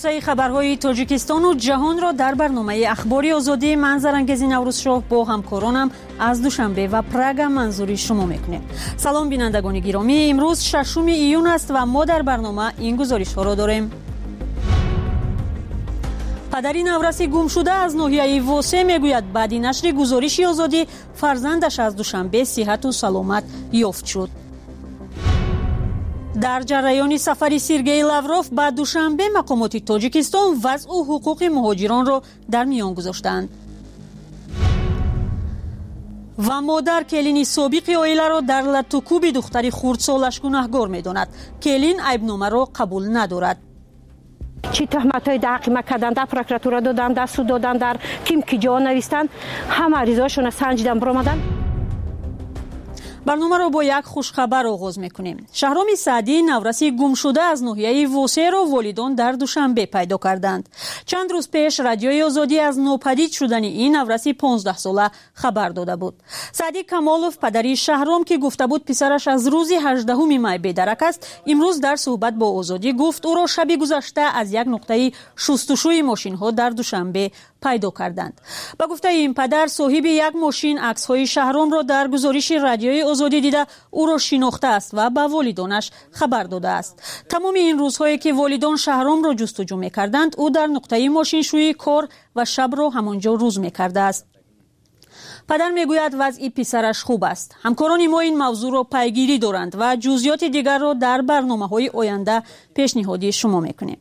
خلاصه خبرهای تاجیکستان و جهان را در برنامه اخباری آزادی من زرانگیز نوروزشاه با همکارانم از دوشنبه و پراگ منظوری شما میکنیم. سلام بینندگان گرامی، امروز 6 ایون است و ما در برنامه این گزارش ها را داریم. پدری نورسی گم شده از ناحیه واسه میگوید بعد نشر گزارش آزادی فرزندش از دوشنبه صحت و سلامت یافت شد. در جریان سفر سرگئی لاوروف به دوشنبه مقامات تاجیکستان وضع و حقوق مهاجران را در میان گذاشتند. و مادر کلین سابق عائله را در لطوکوب دختر خردسالش گناهکار می‌داند. کلین عیبنامه را قبول ندارد. چی تهمت‌های در ما کردن، در پروکراتوره دادن، در سود دادن، در کیم کی جا نوشتن، همه عریضه‌شون سنجیدن برآمدن. برنامه را با یک خوشخبر آغاز میکنیم. شهرام سعدی نورسی گم شده از ناحیه واسه را والدان در دوشنبه پیدا کردند. چند روز پیش رادیوی آزادی از ناپدید شدن این نورسی 15 ساله خبر داده بود. سعدی کمالوف پدری شهرام که گفته بود پسرش از روز 18 می بی‌درک است، امروز در صحبت با آزادی گفت او را شب گذشته از یک نقطه شستشوی ماشین ها در دوشنبه پیدا کردند. با گفته این پدر صاحب یک ماشین عکس‌های شهرام را در گزارش رادیوی آزادی دیده او را شناخته است و به والدانش خبر داده است. تمام این روزهایی که والدان شهرام را جستجو می‌کردند او در نقطه ماشین شوی کار و شب را همانجا روز می‌کرده است. پدر میگوید وضع پسرش خوب است. همکاران ما این موضوع را پیگیری دارند و جزئیات دیگر را در برنامه‌های آینده پیشنهادی شما می‌کنیم.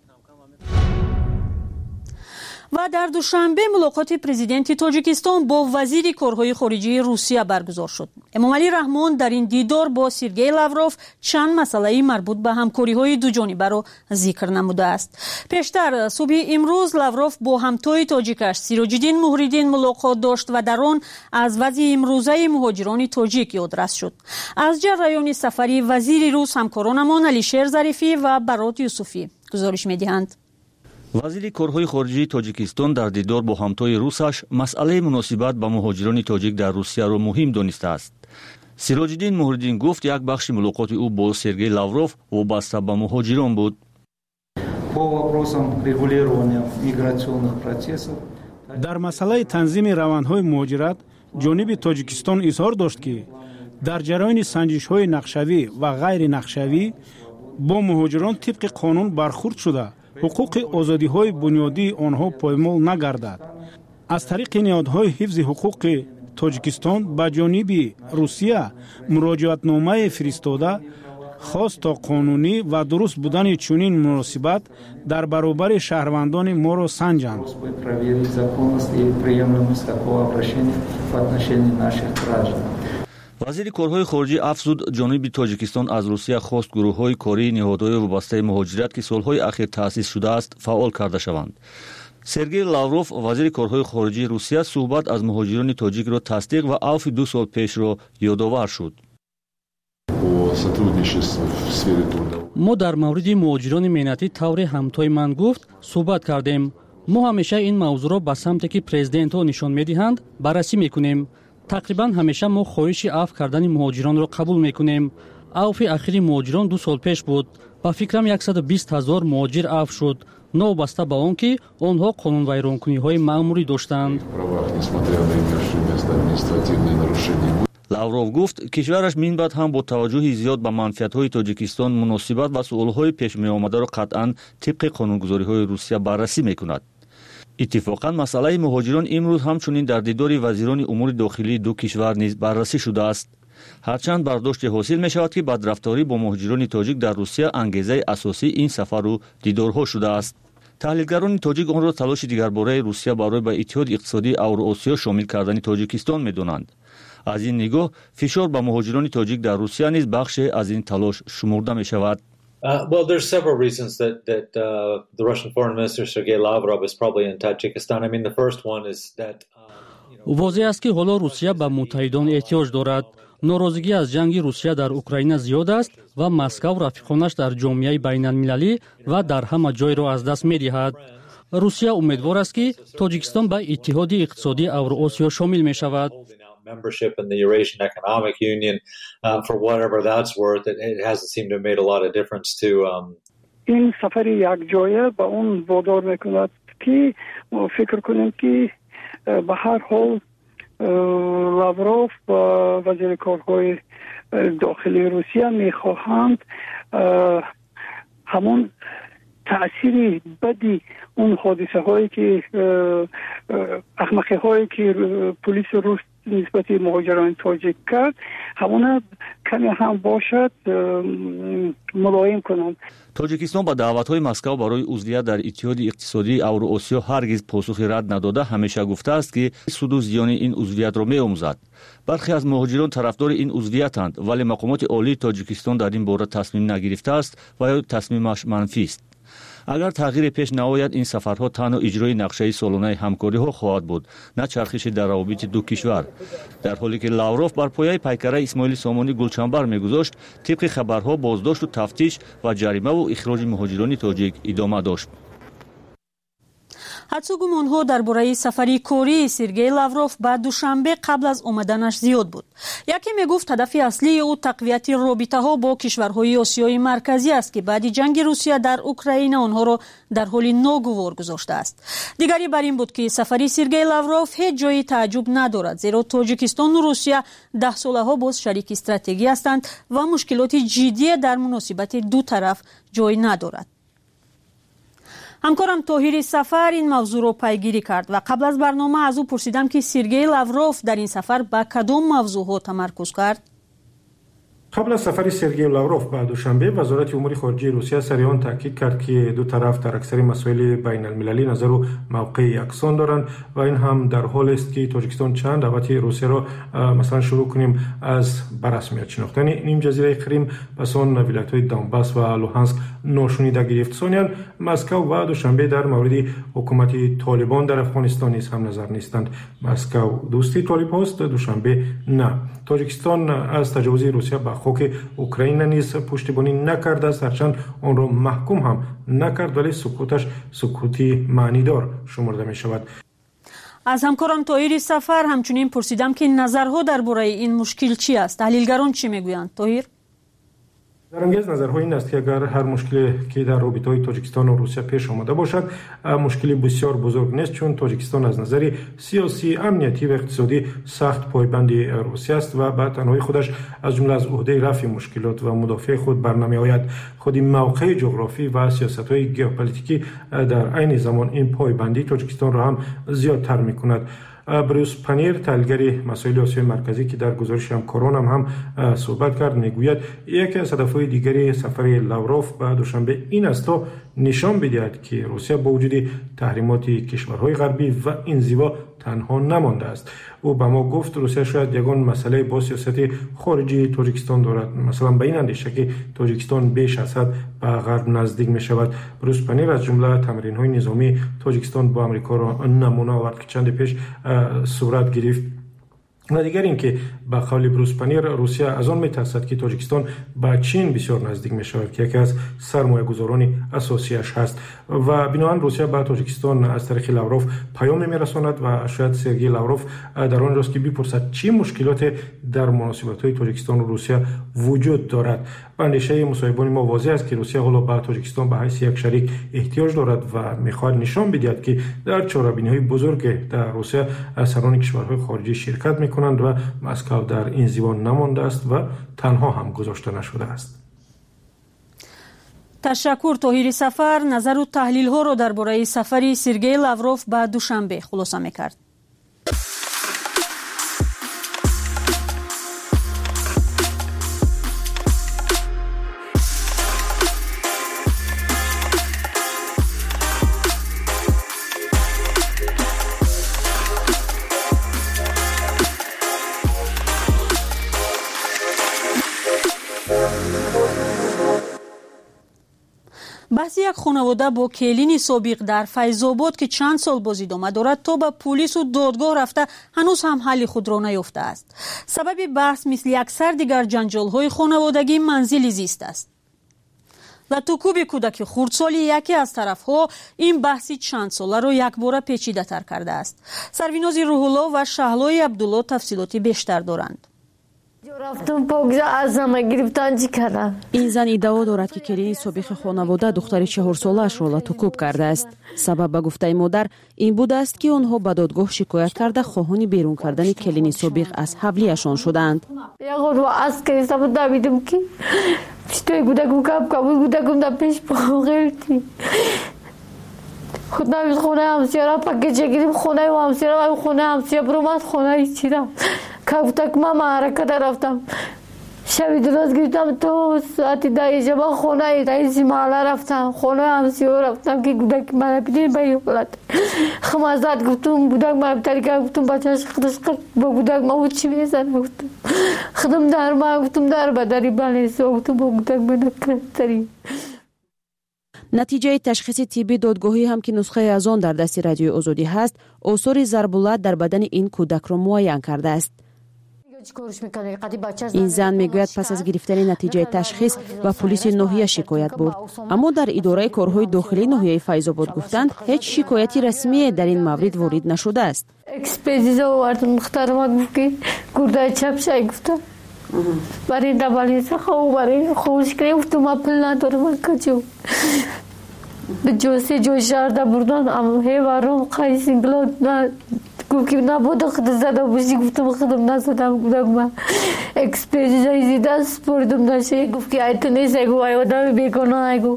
و در دوشنبه ملاقات پرزیدنت تاجیکستان با وزیر کارهای خارجه روسیه برگزار شد. امامعلی رحمان در این دیدار با سرگئی لاوروف چند مسئله مربوط به همکاری‌های دوجانبه را ذکر نموده است. پیشتر صبح امروز لاوروف با همتای تاجیکش سیراج‌الدین مهریدین ملاقات داشت و در آن از وضع امروزه مهاجران تاجیک یادرس شد. از جریان سفری وزیر روس همکارانمان علیشیر ظریفی و برات یوسفی گزارش می‌دهند. وزیر کارهای خارجه تاجیکستان در دیدار با همتای روسش مسئله مناسبت با مهاجران تاجیک در روسیه را مهم دانسته است. سیراج‌الدین مهریدین گفت یک بخش ملاقات او با سرگئی لاوروف وابسته به مهاجران بود. در مسئله تنظیم روندهای مهاجرت جانب تاجیکستان اظهار داشت که در جریان سنجش‌های نقشوی و غیر نقشوی با مهاجران طبق قانون برخورد شده حقوق آزادی‌های بنیادی آنها پایمال نگردد. از طریق نهادهای حفظ حقوق تاجیکستان به جانب روسیه مراجعتنامه فرستاده خواست تا قانونی و درست بودن چنین مناسبت در برابر شهروندان ما را سنجند. وزیر کارهای خارجه افزود جانب تاجیکستان از روسیه خواست گروه‌های کاری نهادهای وابسته مهاجرت که سالهای اخیر تأسیس شده است فعال کرده شوند. سرگئی لاوروف وزیر کارهای خارجه روسیه صحبت از مهاجران تاجیک را تصدیق و عفو 2 سال پیش را یادآور شد. ما در مورد مهاجران مهنتی طور همتای من گفت صحبت کردیم. ما همیشه این موضوع را به سمتی که پرزیدنت ها نشان می‌دهند بررسی می‌کنیم. تقریبا همیشه ما خواهش عفو کردن مهاجران را قبول میکنیم. عفو اخیر مهاجران 2 سال پیش بود. با فکرم 120,000 مهاجر عفو شد، نوبسته به آن که آنها قانون ویرانکنی‌های معمولی داشتند. لاوروف گفت کشورش من بعد هم با توجه زیاد به منفعت‌های تاجیکستان مناسبت و سؤال‌های پیش می‌آمده را قطعاً طبق قانونگذاری‌های روسیه بررسی می‌کند. اتفاقاً مسئله مهاجران امروز همچنین در دیدار وزیران امور داخلی دو کشور نیز بررسی شده است. هرچند برداشت حاصل می شود که بدرفتاری با مهاجران تاجیک در روسیه انگیزه اساسی این سفر و دیدارها شده است. تحلیلگران تاجیک آن را تلاش دیگرباره روسیه برای به اتحاد اقتصادی اوراسیا شامل کردن تاجیکستان می‌دانند. از این نگاه فشار به مهاجران تاجیک در روسیه نیز بخشی از این تلاش شمرده می شود. Well, there's several reasons that the Russian Foreign Minister Sergei Lavrov is probably in Tajikistan. I mean, the first one is that واضح است که حالا روسیه به متحدان احتیاج دارد. ناراضگی از جنگ روسیه در اوکراین زیاد است و مسکو رفیقانش در جامعه بین المللی و در همه جای را از دست می دهد. روسیه امیدوار است که تاجیکستان به اتحاد اقتصادی اوراسیا شامل می شود. membership in the Eurasian Economic Union, for whatever that's worth, it hasn't seemed to have made a lot of difference to این سفر یک جایه به اون وادار میکند که فکر کنیم که به هر حال لاوروف و وزیر کارهای داخلی روسیه میخواهند همون تأثیر بدی اون حادثه هایی که احمقی هایی که پلیس روس نسبت مهاجران تاجیک کرد همون کمی هم باشد ملایم کنند. توجیکستان با دعوت‌های مسکو برای عضویت در اتحاد اقتصادی اوراسیا هرگز پاسخی رد نداده همیشه گفته است که سود و زیان این عضویت را می‌آموزد. برخی از مهاجران طرفدار این عضویت‌اند ولی مقامات عالی تاجیکستان در این باره تصمیم نگرفته است و یا تصمیمش منفی است. اگر تغییر پیش نیاید این سفرها تنها اجرای نقشه سالانه همکاری‌ها خواهد بود نه چرخش در روابط دو کشور. در حالی که لاوروف بر پایه پیکره اسماعیل سامانی گلچنبر می‌گذاشت طبق خبرها بازداشت و تفتیش و جریمه و اخراج مهاجران تاجیک ادامه داشت. حدس و گمان‌ها درباره سفری کاری سرگئی لاوروف به دوشنبه قبل از آمدنش زیاد بود. یکی میگفت هدف اصلی او تقویت رابطه‌ها با کشورهای آسیای مرکزی است که بعد جنگ روسیه در اوکراین آنها را در حال ناگوار گذاشته است. دیگری بر این بود که سفری سرگئی لاوروف هیچ جای تعجب ندارد زیرا تاجیکستان و روسیه 10 ساله‌ها باز شریک استراتژیکی هستند و مشکلات جدی در مناسبت دو طرف جای ندارد. همکارم طاهر سفر این موضوع را پیگیری کرد و قبل از برنامه از او پرسیدم که سرگئی لاوروف در این سفر به کدام موضوعها تمرکز کرد. قبل از سفر سرگئی لاوروف به دوشنبه وزارت امور خارجه روسیه سریعا تاکید کرد که دو طرف در اکثر مسائل بین المللی نظر و موقع یکسان دارند و این هم در حال است که تاجیکستان چند دعوت روسیه را مثلا شروع کنیم از بررسمیت شناختن نیم جزیره کریم پس آن ولایت‌های دونباس و لوهانسک ناشونیده گرفت. ثانیاً مسکو و دوشنبه در مورد حکومت طالبان در افغانستان نیز هم نظر نیستند. مسکو دوستی طالب است، دوشنبه نه. تاجیکستان از تجاوز روسیه به خاک اوکراین نیز پشتیبانی نکرده است، هرچند آن را محکوم هم نکرد ولی سکوتش سکوتی معنیدار شمرده می شود. از همکارم طاهر سفر همچنین پرسیدم که نظرها درباره این مشکل چی است؟ تحلیلگران چی میگویند؟ طاهر در انگیز نظرها این است که اگر هر مشکلی که در رابطه‌های تاجیکستان و روسیه پیش آمده باشد مشکلی بسیار بزرگ نیست، چون تاجیکستان از نظر سیاسی، امنیتی و اقتصادی سخت پایبند روسیه است و به تنهایی خودش از جمله از عهده رفع مشکلات و مدافع خود برنمی‌آید. خود موقع جغرافی و سیاست‌های ژئوپلیتیکی در عین زمان این پایبندی تاجیکستان را هم زیادتر می‌کند. بروس پنیر تحلیلگر مسائل آسیای مرکزی که در گزارش همکاران هم صحبت کرد میگوید یکی از هدفهای دیگری سفر لاوروف به دوشنبه این است تا نشان بدهد که روسیه با وجود تحریمات کشورهای غربی و انزوا تنها نمانده است. او به ما گفت روسیه شاید یگان مسئله با سیاست خارجی تاجیکستان دارد، مثلا به این اندیشه که تاجیکستان بیش از حد به غرب نزدیک می شود. بروس پنیر از جمله تمرین‌های نظامی تاجیکستان با آمریکا را نمونه آورد که چند پیش صورت گرفت. و دیگر این که به قول بروس پنیر روسیه از آن می‌ترسد که تاجیکستان به چین بسیار نزدیک می‌شود که یکی از سرمایه‌گذاران اساسیش هست و بنابراین روسیه به تاجیکستان از طریق لاوروف پیام می‌رساند و شاید سرگئی لاوروف در آن راست که بپرسد چه مشکلات در مناسبت‌های تاجیکستان و روسیه وجود دارد. اندیشه مصاحبان ما واضح است که روسیه حالا به تاجیکستان به حیث یک شریک احتیاج دارد و می‌خواهد نشان بدهد که در چاره‌بینی‌های بزرگ در روسیه سران کشورهای خارجی شرکت می‌کنند و مسکو در این زیوان نمانده است و تنها هم گذاشته نشده است. تشکر طاهر سفر. نظر و تحلیل ها را درباره سفر سرگئی لاوروف به دوشنبه خلاصه می‌کرد. بحث یک خانواده با کلین سابق در فیض‌آباد که چند سال باز ادامه دارد تا به پلیس و دادگاه رفته هنوز هم حل خود را نیافته است. سبب بحث مثل اکثر دیگر جنجال‌های خانوادگی منزل زیست است. و توکوب کودک خردسالی یکی از طرف‌ها این بحثی چند ساله را یک باره پیچیده‌تر کرده است. سرویناز روح الله و شهلای عبدالله تفصیلاتی بیشتر دارند. این زن ادعا دارد که کلین سابق خانواده دختر 4 ساله‌اش را لطوکوب کرده است. سبب به گفته مادر این بوده است که آنها به دادگاه شکایت کرده خواهان بیرون کردن کلین سابق از حولیشان شدند. خود نمیز خونه همسیارا پاکیج گیریم خونه و همسیارا و خونه همسیار برومد خونه چیدم که من حرکت رفتم شبی درست گرفتم تو ساعتی 10 شب خونه رئیس محله رفتم خونه همسیار رفتم که گودک من بدین به حالت خمازات گفتم بودک من طریقه گفتم بچه‌اش خودش با بودک ما چی میزنه گفتم خودم در ما گفتم در بدری بالش گفتم با بودک من کردی. نتیجه تشخیص طبی دادگاهی هم که نسخه از آن در دست رادیوی آزادی هست، آثار ضربالات در بدن این کودک را معاین کرده است. این زن میگوید پس از گرفتن نتیجه تشخیص و پلیس ناحیه شکایت برد، اما در اداره کارهای داخلی ناحیه فیض آباد گفتند هیچ شکایتی رسمی در این مورد وارد نشده است. اکسپرتیزا آورد محترمات گفت که گرده چپ شای گفتم برای دبالیسه خوب برای خوش کنیم گفتم ما پل ندارم کجا جوسی جوشارده بردن اما هیوارم قایسین گلو گفت که نبوده خود زده باشی گفتم خودم نزدم گفتم من اکسپرتیزا زیده سپردم نشه گفت که ایت نیست اگو آیوده بیگانه اگو.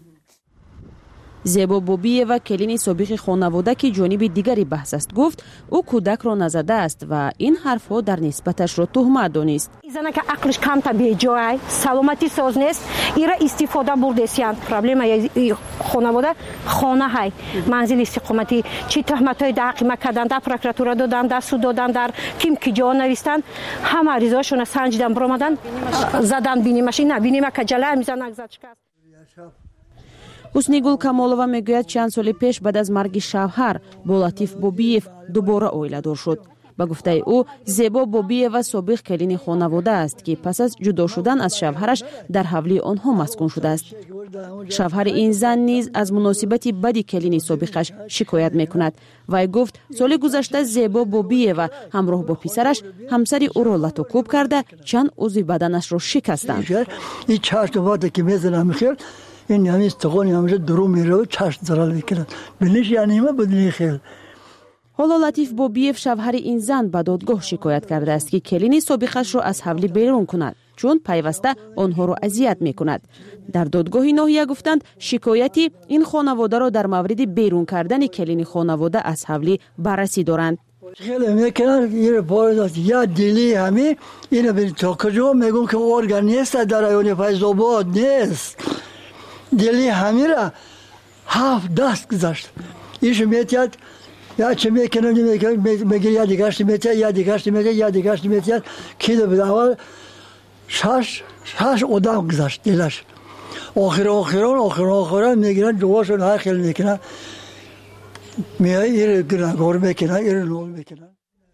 زیبا بوبیه و کلین سابق خانواده که جانب دیگری بحث است گفت او کودک را نزده است و این حرفها در نسبتش را تهمت دانست. زنه که عقلش کم تا به جای سلامتی ساز نیست ایرا استفاده برده‌اند. پرابلم خانواده خانه های منزل استقامتی چی تهمت‌های دقیق کردن در پروکراتورا دادن در سود دادن در کیم کی جا نوشتن همه ریزاشون سنجیدن برآمدن زدن بینیمش نه بینیم که جلای میزنن زد شکست. حسنیگул камолова мегӯяд чанд соли пеш баъд аз марги шавҳар бо латиф бобиев дубора оиладор шуд. ба гуфтаи ӯ зебо бобиева собиқ келини хонавода аст ки пас аз ҷудо шудан аз шавҳараш дар ҳавлии онҳо маскун шудааст. шавҳари ин зан низ аз муносибати бади келини собиқаш шикоят мекунад. вай гуфт соли гузашта зебо бобиева ҳамроҳ бо писараш ҳамсари ӯро латукӯб карда чанд узви баданашро шикастанд. این یعنی استقانی همیشه درو میره و چشم زرال میکنند بینیش یعنی ما بدنی خیل. حالا لطیف بوبیف شوهر این زن به دادگاه شکایت کرده است که کلین سابقش را از حولی بیرون کند چون پیوسته آنها را اذیت میکند. در دادگاه ناحیه گفتند شکایتی این خانواده را در مورد بیرون کردن کلین خانواده از حولی بررسی دارند. خیلی میکنند یه بار یا دلی همی اینو به تا کجا میگن که ارگان نیست در ایون فیض آباد نیست. دلی همی را 7-10 گذاشت. ایش میتیاد یا چه میکنم میگه یا دیگرش میتیاد یا دیگرش میگه یا دیگرش میتیاد کی دو بداول 6 آدم گذاشت دلش. آخران میگیرن جواشون هر خیلی میکنن میای ایر گناهگار میکنن ایر نول میکنن.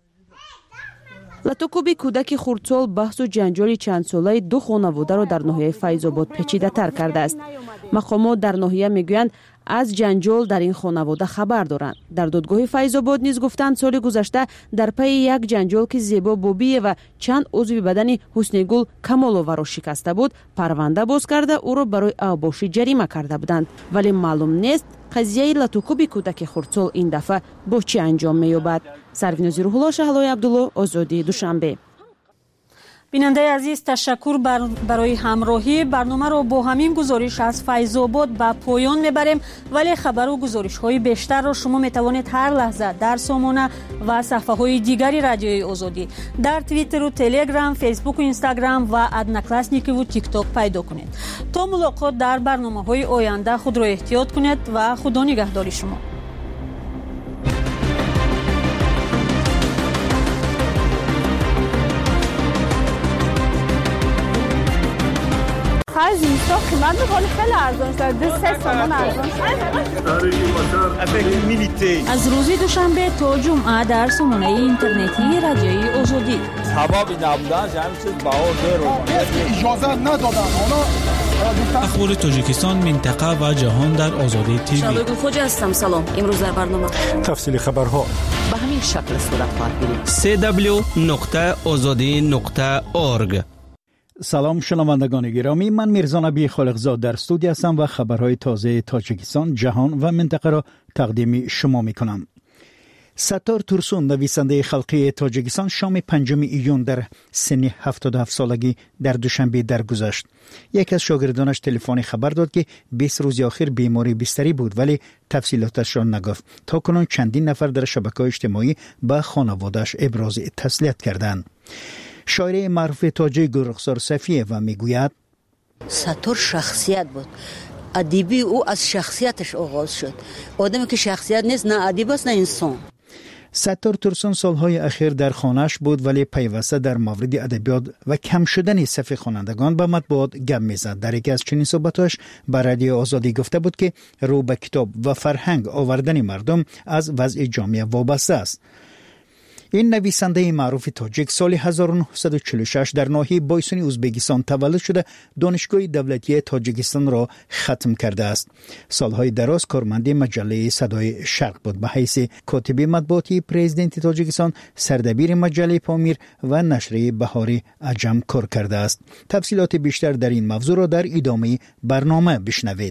لطوکوبی کودک خردسال بحث و جنجالی چند ساله دو خانواده را در ناحیه فیض آباد پیچیده تر کرده است. مقامات در ناحیه میگویند از جنجال در این خانواده خبر دارند. در دادگاه فیض آباد نیز گفتند سال گذشته در پی یک جنجال که زیبا بوبیه و چند عضو بدن حسنیگول کمالووا را شکسته بود پرونده باز کرده او را برای اوباشی جریمه کرده بودند، ولی معلوم نیست قضیه لطوکوبی کودک خردسال این دفعه با چه انجام می‌یابد. سروینوزی روح‌الله شهلای عبدالله، آزادی دوشنبه. بیننده عزیز تشکر برای همراهی. برنامه را با همین گزارش از فیض آباد به پایان میبریم، ولی خبر و گزارش های بیشتر را شما میتوانید هر لحظه در سامانه و صفحه های دیگری رادیوی آزادی در توییتر و تلگرام، فیسبوک و اینستاگرام و ادناکلاسنیکی و تیک تاک پیدا کنید. تا ملاقات در برنامه های آینده خود را احتیاط کنید و خدا نگهدار شما. خرج اینستا قیمت می‌کنه خیلی ارزان شده 3 تومان ارزان شده. از روز دوشنبه تا جمعه در سامانه اینترنتی رادیوی آزادی. سبب نبودن همین چیز بهار رو اجازه ندادن. اخبار تاجیکستان، منطقه و جهان در آزادی تیوی. شادو خوجا هستم. سلام. امروز در برنامه تفصیل خبرها به همین شکل صورت خواهد گرفت. www.azadi.org. سلام شنوندگان گرامی، من میرزا نبی خالقزاد در استودیو هستم و خبرهای تازه تاجیکستان، جهان و منطقه را تقدیم شما میکنم. ستار تورسون، نویسنده خلقی تاجیکستان، شام 5 ایون در سن 77 سالگی در دوشنبه درگذشت. یک از شاگردانش تلفنی خبر داد که 20 روز آخر بیماری بستری بود، ولی تفصیلاتش را نگفت. تا کنون چندین نفر در شبکه‌های اجتماعی با خانواده‌اش ابراز تسلیت کردند. شاعر معروف تاجیک رخسار صفیه و میگوید ستار شخصیت بود. ادیبی او از شخصیتش آغاز شد. آدمی که شخصیت نیست، نه ادیب است نه انسان. ستار تورسون سالهای اخیر در خانه‌اش بود، ولی پیوسته در مورد ادبیات و کم شدن صف خوانندگان به مطبوعات گپ می‌زد. در یکی از چنین صحبت‌هاش به رادیو آزادی گفته بود که رو به کتاب و فرهنگ آوردن مردم از وضع جامعه وابسته است. این نویسنده معروف تاجیک سال 1946 در ناحیه بایسونی ازبکستان تولد شده دانشگاه دولتی تاجیکستان را ختم کرده است. سالهای دراز کارمند مجله صدای شرق بود. به حیث کاتب مطبوعاتی پرزیدنت تاجیکستان، سردبیر مجله پامیر و نشریه بهاری عجم کار کرده است. تفصیلات بیشتر در این موضوع را در ادامه برنامه بشنوید.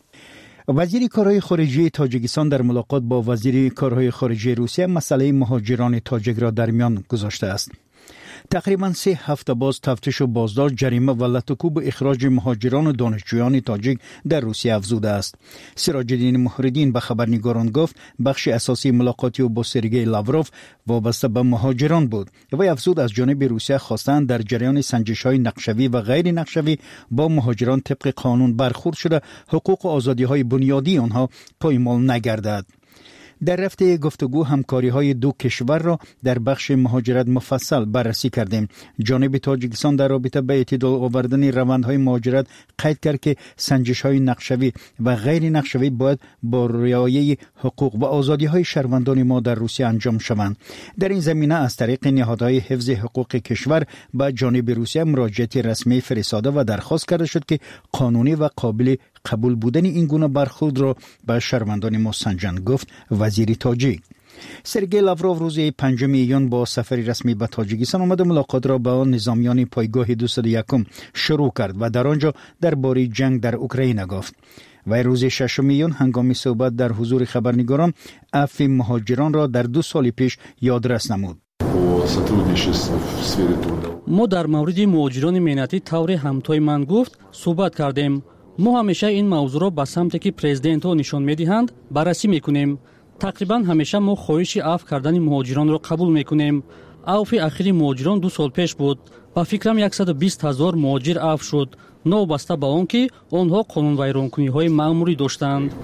وزیر کارهای خارجه تاجیکستان در ملاقات با وزیر کارهای خارجه روسیه مسئله مهاجران تاجیک را در میان گذاشته است. تقریباً 3 هفته باز تفتیش و بازداشت، جریمه و لطوکوب اخراج مهاجران و دانشجویان تاجیک در روسیه افزوده است. سراج الدین محردین به خبرنگاران گفت بخش اساسی ملاقاتی او با سرگئی لاوروف وابسته به مهاجران بود. و افزود از جانب روسیه خواستند در جریان سنجش‌های نقشوی و غیر نقشوی با مهاجران طبق قانون برخورد شده حقوق و آزادی‌های بنیادی آنها پایمال نگردد. در رفته گفتگو همکاری‌های دو کشور را در بخش مهاجرت مفصل بررسی کردیم. جانب تاجیکستان در رابطه با اعتدال آوردن روندهای مهاجرت قید کرد که سنجش‌های نقشوی و غیر نقشوی باید با رعایت حقوق و آزادی‌های شهروندان ما در روسیه انجام شوند. در این زمینه از طریق نهادهای حفظ حقوق کشور به جانب روسیه مراجعه رسمی فرستاده و درخواست کرده شد که قانونی و قابل قبول بودن این گونه برخورد را به شهروندان ما سنجند، گفت وزیر تاجیک. سرگئی لاوروف روز 5 ایون با سفری رسمی به تاجیکستان آمد. ملاقات را با نظامیان پایگاه 201 شروع کرد و در آنجا درباره جنگ در اوکراین گفت. و روز 6 ایون هنگام صحبت در حضور خبرنگاران عفو مهاجران را در 2 سال پیش یادرس نمود. ما در مورد مهاجران مهنتی طور همتای من گفت صحبت کردیم. ما همیشه این موضوع را به سمتی که پرزیدنت ها نشان میدهند بررسی میکنیم. تقریبا همیشه ما خواهش عفو کردن مهاجران را قبول میکنیم. عفو اخیری مهاجران 2 سال پیش بود. با فکرم 120,000 مهاجر عفو شد، نوبسته به آن که آنها قانون ویرانکنی های مأموری داشتند.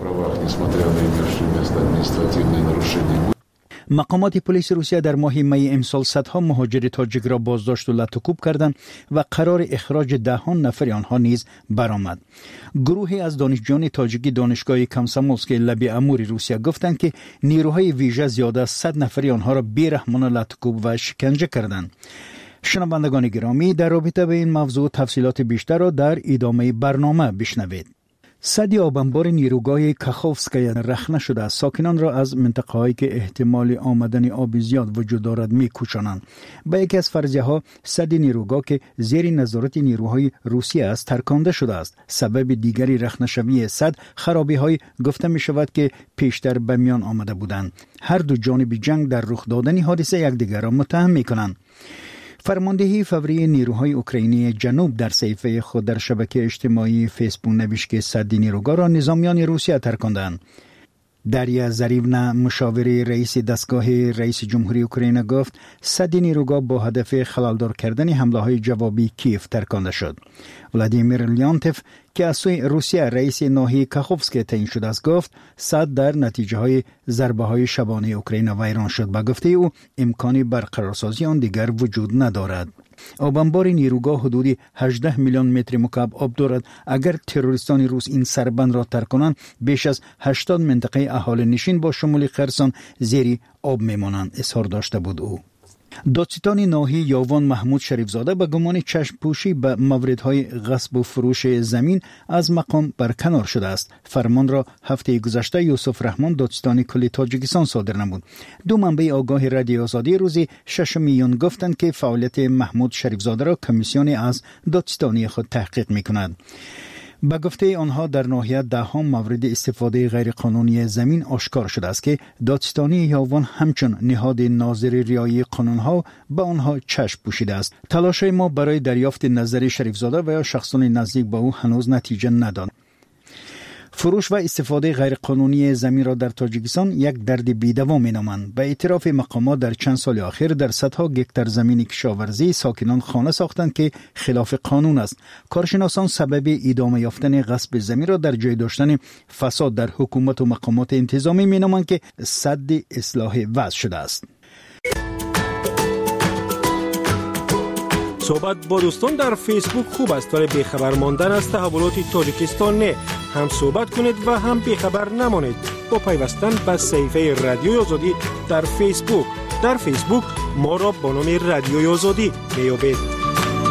مقامات پلیس روسیه در ماه می امسال صدها مهاجر تاجیک را بازداشت و لطوکوب کردند و قرار اخراج دهان نفر آنها نیز برآمد. گروهی از دانشجویان تاجیکی دانشگاه کامسامولسک لب امور روسیه گفتند که نیروهای ویژه زیاده از 100 نفر آنها را بیرحمانه لطوکوب و شکنجه کردند. شنوندگان گرامی، در رابطه با این موضوع تفصیلات بیشتر را در ادامه برنامه بشنوید. سد آبانبار نیروگاه کاخوفسکای رخنه شده است. ساکنان را از منطقه‌هایی که احتمال آمدن آب زیاد وجود دارد می‌کوشانند. با یکی از فرضیه‌ها سد نیروگاه که زیر نظارت نیروهای روسیه است ترکانده شده است. سبب دیگری رخنه‌شوی سد خرابی‌های گفته می‌شود که پیشتر به میان آمده بودند. هر دو جانب جنگ در رخ دادن حادثه یکدیگر را متهم می‌کنند. فرماندهی فوری نیروهای اوکراینی جنوب در صفحه خود در شبکه اجتماعی فیسبوک نوشت که سد نیروگاه را نظامیان روسیه ترکاندند. دریا زریونا، مشاور رئیس دستگاه رئیس جمهوری اوکراین گفت سد نیروگاه با هدف خلالدار کردن حمله‌های جوابی کیف ترکانده شد. ولادیمیر لیانتوف که از سوی روسیه رئیس ناحیه کاخوفسک تعیین شده است گفت سد در نتیجه ضربه‌های شبانه اوکراین ویران شد. به گفته او امکان برقرارسازی آن دیگر وجود ندارد. آبانبار نیروگاه حدود 18 میلیون متر مکعب آب دارد. اگر تروریستان روس این سربند را ترک کنند بیش از 80 منطقه اهالی نشین با شمول خرسان زیر آب میمانند، اظهار داشته بود او. دادستان ناحیه یاوان محمود شریفزاده به گمان چشم پوشی به موردهای غصب و فروش زمین از مقام برکنار شده است. فرمان را هفته گذشته یوسف رحمان دادستان کل تاجیکستان صادر نمود. دو منبع آگاه رادیو آزادی روز 6 میون گفتند که فعالیت محمود شریفزاده را کمیسیون از دادستانی خود تحقیق می‌کند. به گفته آنها در ناحیه ده‌ها مورد استفاده غیرقانونی زمین آشکار شده است که دادستانی یاوان همچون نهاد ناظر ریایی قانونها به آنها چشم پوشیده است. تلاش ما برای دریافت نظر شریفزاده و یا شخصان نزدیک به او هنوز نتیجه نداد. فروش و استفاده غیرقانونی زمین را در تاجیکستان یک درد بی‌دوا می‌نامند. به اعتراف مقامات در چند سال اخیر در صدها گکتار زمین کشاورزی ساکنان خانه ساختند که خلاف قانون است. کارشناسان سبب ادامه یافتن غصب زمین را در جای داشتن فساد در حکومت و مقامات انتظامی می‌نامند که سد اصلاح وضع شده است. صحبت با دوستان در فیسبوک خوب است ولی بیخبر ماندن از تحولات تاجیکستان نه. هم صحبت کنید و هم بیخبر نمانید با پیوستن به صفحه رادیوی آزادی در فیسبوک. در فیسبوک ما را با نام رادیوی آزادی میابید.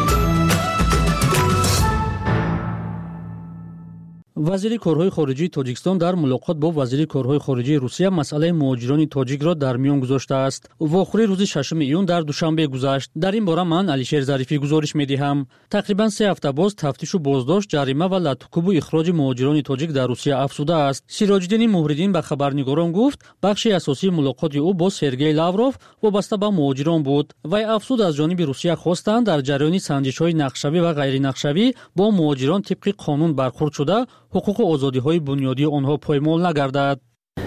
وزیر کارهای خارجی تاجیکستان در ملاقات با وزیر کارهای خارجی روسیه مسئله مهاجران تاجیک را در میان گذاشته است. واخری روز 6 میون در دوشنبه گذشت. در این باره من علیشیر ظریفی گزارش می‌دهم. تقریبا 3 هفته باز تفتیش و بازداشت، جریمه و لطوکوب و اخراج مهاجران تاجیک در روسیه افزوده است. سیراج‌الدین موحدین به خبرنگاران گفت بخشی اساسی ملاقات او با سرگئی لاوروف وابسته به مهاجران بود. وی افزود از جانب روسیه خواستند در جریان سنجش‌های نقشوی و غیر نقشوی با مهاجران طبق قانون برخورد شده حقوق و آزادی‌های بنیادی آنها پایمال نگردد.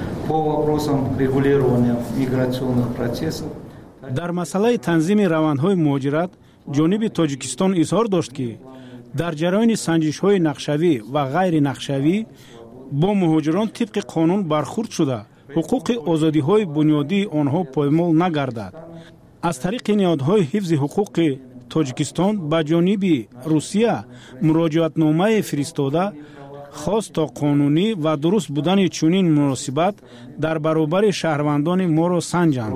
در مسئله تنظیم روندهای مهاجرت جانب تاجیکستان اظهار داشت که در جریان سنجش‌های نقشوی و غیر نقشوی با مهاجران طبق قانون برخورد شده حقوق آزادی‌های بنیادی آنها پایمال نگردد. از طریق نهادهای حفظ حقوق تاجیکستان به جانب روسیه مراجعتنامه فرستاده خواست تا قانونی و درست بودن چنین مناسبت در برابر شهروندان ما را سنجند.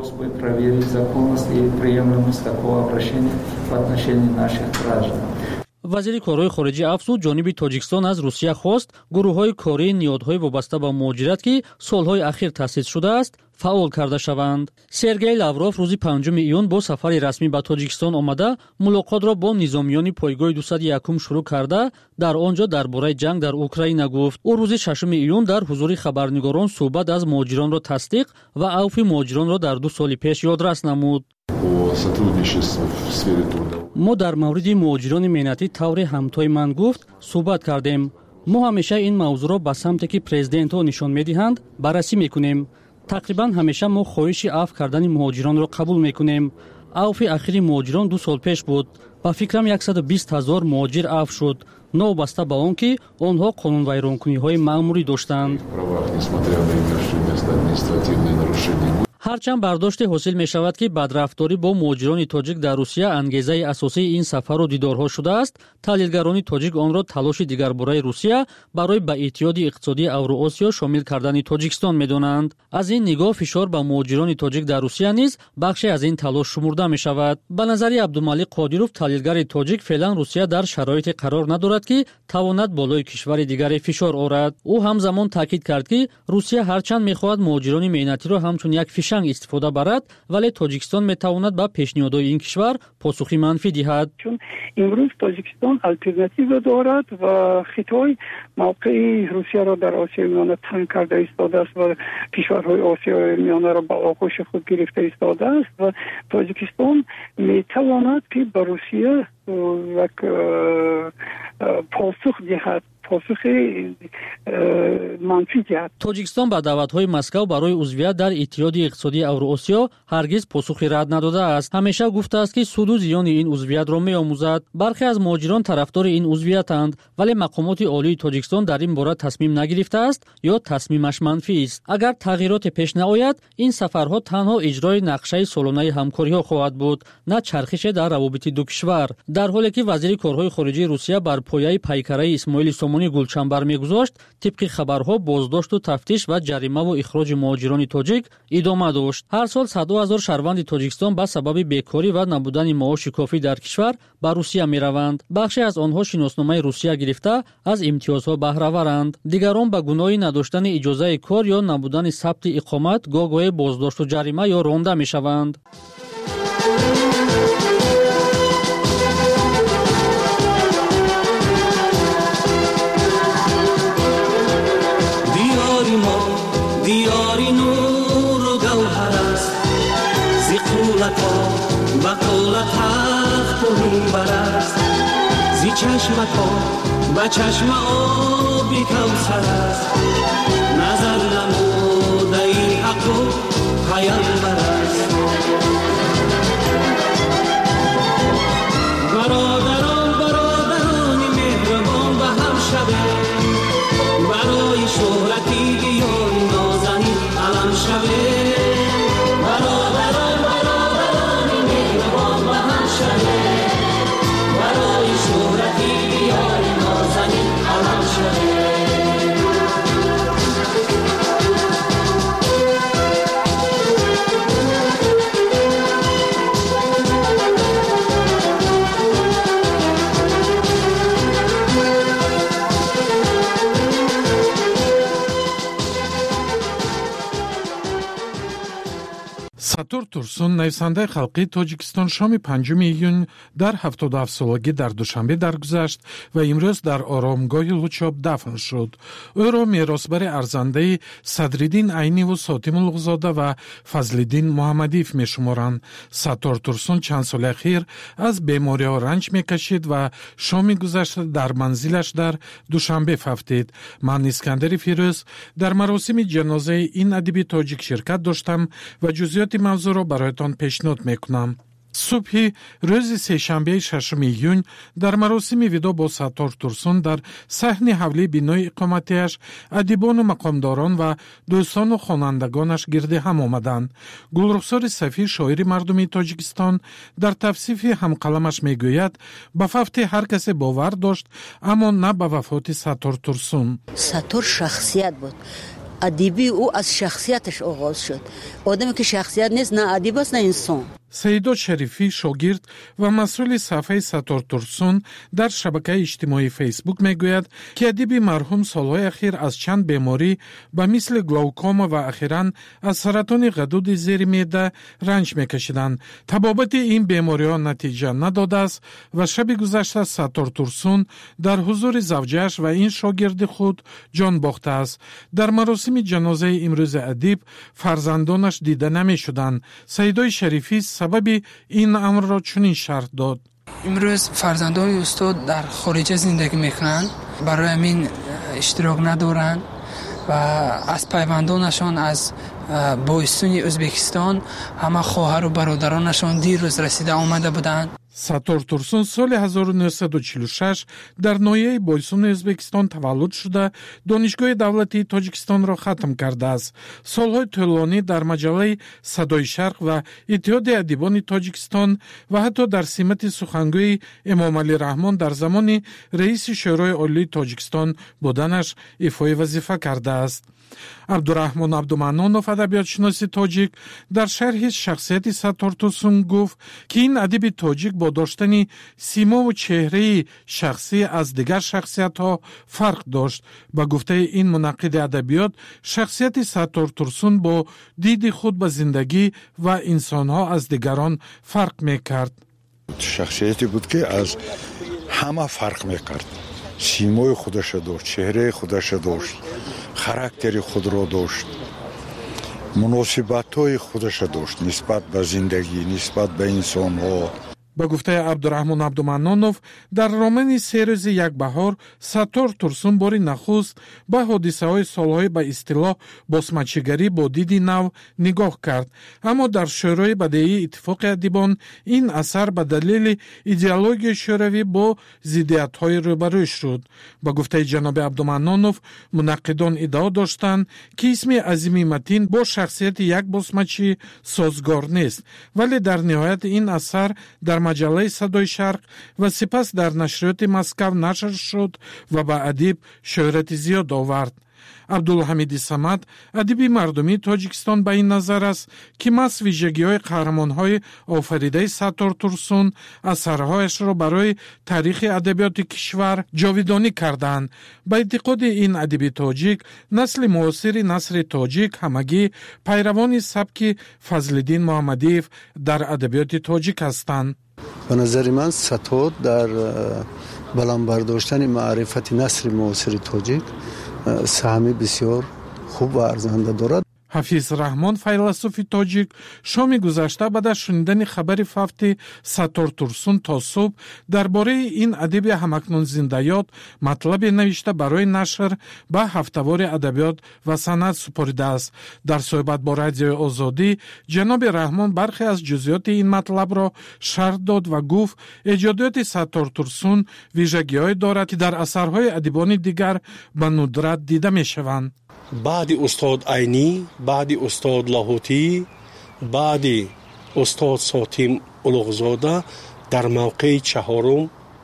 وزیر کارهای خارجی افزود جانب تاجیکستان از روسیه خواست گروه‌های کاری نیادهای وابسته به مهاجرت که سالهای اخیر تأسیس شده است فعال کرده شوند. سرگئی لاوروف روز 5 ایون با سفر رسمی به تاجیکستان آمده ملاقات را با نظامیان پایگاه 201 شروع کرده در آنجا درباره جنگ در اوکراین گفت. او روز 6 ایون در حضور خبرنگاران صحبت از مهاجران را تصدیق و عفو مهاجران را در 2 سال پیش یادرس نمود. ما در مورد مهاجران مهنتی طور همتای من گفت صحبت کردیم. ما همیشه این موضوع را به سمتی که پرزیدنت ها نشان می‌دهند بررسی می‌کنیم. تقریبا همیشه ما خواهش عفو کردن مهاجران را قبول می‌کنیم. عفو اخیر مهاجران 2 سال پیش بود. با فکرم 120,000 مهاجر عفو شد. نوبسته به آن که آنها قانون ویرانکنی‌های مأموری داشتند. هرچند برداشت حاصل می شود که بدرفتاری با مهاجران تاجیک در روسیه انگیزه اساسی این سفر و دیدارها شده است، تحلیلگران تاجیک آن را تلاش دیگرباره روسیه برای به اتحاد اقتصادی اوراسیا شامل کردن تاجیکستان می دانند. از این نگاه فشار به مهاجران تاجیک در روسیه نیز بخشی از این تلاش شمرده می شود. به نظر عبدالملک قادیروف تحلیلگر تاجیک فعلا روسیه در شرایط قرار ندارد که تواند بالای کشور دیگری فشار آورد. او همزمان تاکید کرد که روسیه هرچند می خواهد مهاجران مهنتی را همچون یک فشنگ استفاده برد ولی تاجیکستان میتواند به پیشنهادهای این کشور پاسخی منفی دهد. چون امروز تاجیکستان الटरनेटिव دارد و خطای موقع روسیه را در آسیای میانه تنگ کرده ایستاده است و کشورهای آسیای میانه را به آغوش خود گرفته ایستاده است و تاجیکستان میتواند که به روسیه یک پاسخ دهد، پاسخ منفی دهد. تاجیکستان با دعوت‌های مسکو برای عضویت در اتحاد اقتصادی اوراسیا هرگز پاسخی رد نداده است. همیشه گفته است که سود و زیان این عضویت را می‌آموزد. برخی از مهاجران طرفدار این عضویت‌اند ولی مقامات عالی تاجیکستان در این باره تصمیم نگرفته است یا تصمیمش منفی است. اگر تغییرات پیش نیاید این سفرها تنها اجرای نقشه سالانه همکاری‌ها خواهد بود، نه چرخش در روابط دو کشور. در حالی که وزیر کارهای خارجی روسیه بر پایه پیکره اسماعیل Рӯҳамонӣ Гулчанбар мегузошт, тибқи хабарҳо боздошту тафтиш ва ҷаримаву ихроҷи муҳоҷирони тоҷик идома дошт. Ҳар сол садҳо ҳазор шаҳрванди Тоҷикистон ба сабаби бекорӣ ва набудани маоши кофӣ дар кишвар ба Русия мераванд. Бахше аз онҳо шиносномаи Русия гирифта аз имтиёзҳо баҳраваранд. Дигарон ба гуноҳи надоштани иҷозаи кор ё набудани сабти иқомат гоҳ-гоҳе боздошту ҷарима ё ронда мешаванд. چشمکا با چشم آبی کوثر است نظر نموده این حق و پیامبر است برادران مهربان به هم شده برای شهرتی بیان نازنین علم شده برادران مهربان به هم شده برای شهرتی بیان نازنین علم شده Сатур Турсун нависандаи халқии Тоҷикистон шоми 5 июн дар 77-солагӣ дар Душанбе даргузашт ва имрӯз дар оромгоҳи Лучоб дафн шуд. Ӯро меросбари арзандаи Садриддин Айниву Сотимуллузода ва Фазлиддин Муҳаммадиев мешуморанд. Сатур Турсун чанд соли ахир аз бемориҳо ранҷ мекашид ва шоми гузашта дар манзилаш дар Душанбе фафтид. Ман Искандари Фирӯз дар маросими ҷанозаи ин адиби тоҷик ширкат доштам ва ҷузъиёти мавзӯъро бароятон пешниҳод мекунам. субҳи рӯзи сешанбеи 6 июн дар маросими видо бо Сатур Турсун дар саҳни ҳавлии бинои иқоматиаш адибону мақомдорон ва дӯстону хонандагонаш гирди ҳам омаданд. Гулрухсори Сафӣ, шоири мардуми Тоҷикистон, дар тавсифи ҳамқаламаш мегӯяд, ба фавти ҳар касе бовар дошт, аммо на ба вафоти Сатур Турсун. Сатур шахсият буд. адиби ӯ аз шахсияташ оғоз шуд. одаме ки шахсият нест, на адиб аст, на инсон. Саидот Шарифӣ, шогирд ва масъули сафҳаи Сатур Турсун дар шабакаи иҷтимоии Фейсбук мегӯяд, ки адиби марҳум солҳои ахир аз чанд беморӣ ба мисли глаукома ва ахиран аз саратони ғадуди зери меъда ранҷ мекашиданд. Табобати ин бемориҳо натиҷа надодааст ва шаби гузашта Сатур Турсун дар ҳузури завҷааш ва ин шогирди худ ҷон бохтааст. Дар маросими ҷанозаи имрӯзи адиб фарзандонаш дида намешуданд. Саидои Шарифӣ сабаби ин амрро чунин шарҳ дод. имрӯз фарзандони устод дар хориҷа зиндагӣ мекунанд, барои ҳамин иштирок надоранд ва аз пайвандонашон аз боистуни Ӯзбекистон ҳама хоҳару бародаронашон диррӯз расида омада буданд. Сатур Турсун соли 1946 дар ноҳияи Бойсуни Ӯзбекистон таваллуд шуда, донишгоҳи давлатии Тоҷикистонро хатм кардааст. Солҳои тӯлонӣ дар маҷаллаи Садои Шарқ ва Иттиҳоди адибони Тоҷикистон ва ҳатто дар симати сухангӯи Эмомалӣ Раҳмон дар замони раиси Шӯрои Олии Тоҷикистон буданаш ифои вазифа кардааст. Абдураҳмон Абдуманнонов, адабиётшиноси тоҷик, дар шарҳи шахсияти Сатур Турсун гуфт, ки ин адиби тоҷик бо доштани симову чеҳраи шахсӣ аз дигар шахсиятҳо фарқ дошт. Ба гуфтаи ин мунаққиди адабиёт, шахсияти Сатур Турсун бо диди худ ба зиндагӣ ва инсонҳо аз дигарон фарқ мекард. шахсияте буд ки аз ҳама фарқ мекард. симои худаша дошт, чеҳраи худаша дошт, характери худро дошт, муносибатҳои худаша дошт нисбат ба зиндагӣ, нисбат ба инсонҳо. ба гуфтаи Абдураҳмон Абдуманнонов, дар романи «Серӯзи як баҳор» Сатур Турсун бори нахуст ба ҳодисаҳои солҳои ба истилоҳ босмачигарӣ бо диди нав нигоҳ кард. Аммо дар шӯрои бадеии Иттифоқи адибон ин асар ба далели идеологияи шӯравӣ бо зиддиятҳои рӯбарӯ шуд. Ба гуфтаи ҷаноби Абдуманнонов, мунаққидон иддао доштанд, ки исми Азими Матин бо шахсияти як босмачӣ созгор нест, вале дар ниҳоят ин асар дар маҷаллаи Садои Шарқ ва сипас дар нашриёти Москав нашр шуд ва ба адиб шӯҳрати зиёд овард. абдулҳамиди Самад адиби мардумии Тоҷикистон ба ин назар аст, ки маҳз вижагиҳои қаҳрамонҳои офаридаи Саттор Турсун асарҳояшро барои таърихи адабиёти кишвар ҷовидонӣ кардаанд. Ба эътиқоди ин адиби тоҷик, насли муосири Насри Тоҷик ҳамагӣ пайравони сабки Фазлиддин Муҳаммадиев дар адабиёти тоҷик ҳастанд. ба назари ман Саттор дар баландбардоштани маърифати насри муосири тоҷик саҳми бисёр хуб ва арзанда дорад. ҳафиз раҳмон, файласуфи тоҷик, шоми гузашта баъд аз шунидани хабари фавти Саттор Турсун то субҳ дар бораи ин адиби ҳамакнун зиндаёд матлабе навишта барои нашр ба ҳафтавори адабиёт ва санъат супоридааст. Дар суҳбат бо Радиои Озодӣ ҷаноби Раҳмон бархе аз ҷузъиёти ин матлабро шарҳ дод ва гуфт, эҷодиёти Саттор Турсун вижагиҳое дорад, ки дар асарҳои адибони дигар ба нудрат дида мешаванд. баъди устод Айнӣ, баъди устод Лаҳутӣ, баъди устод Сотим Улуғзода дар мавқеи чаҳорум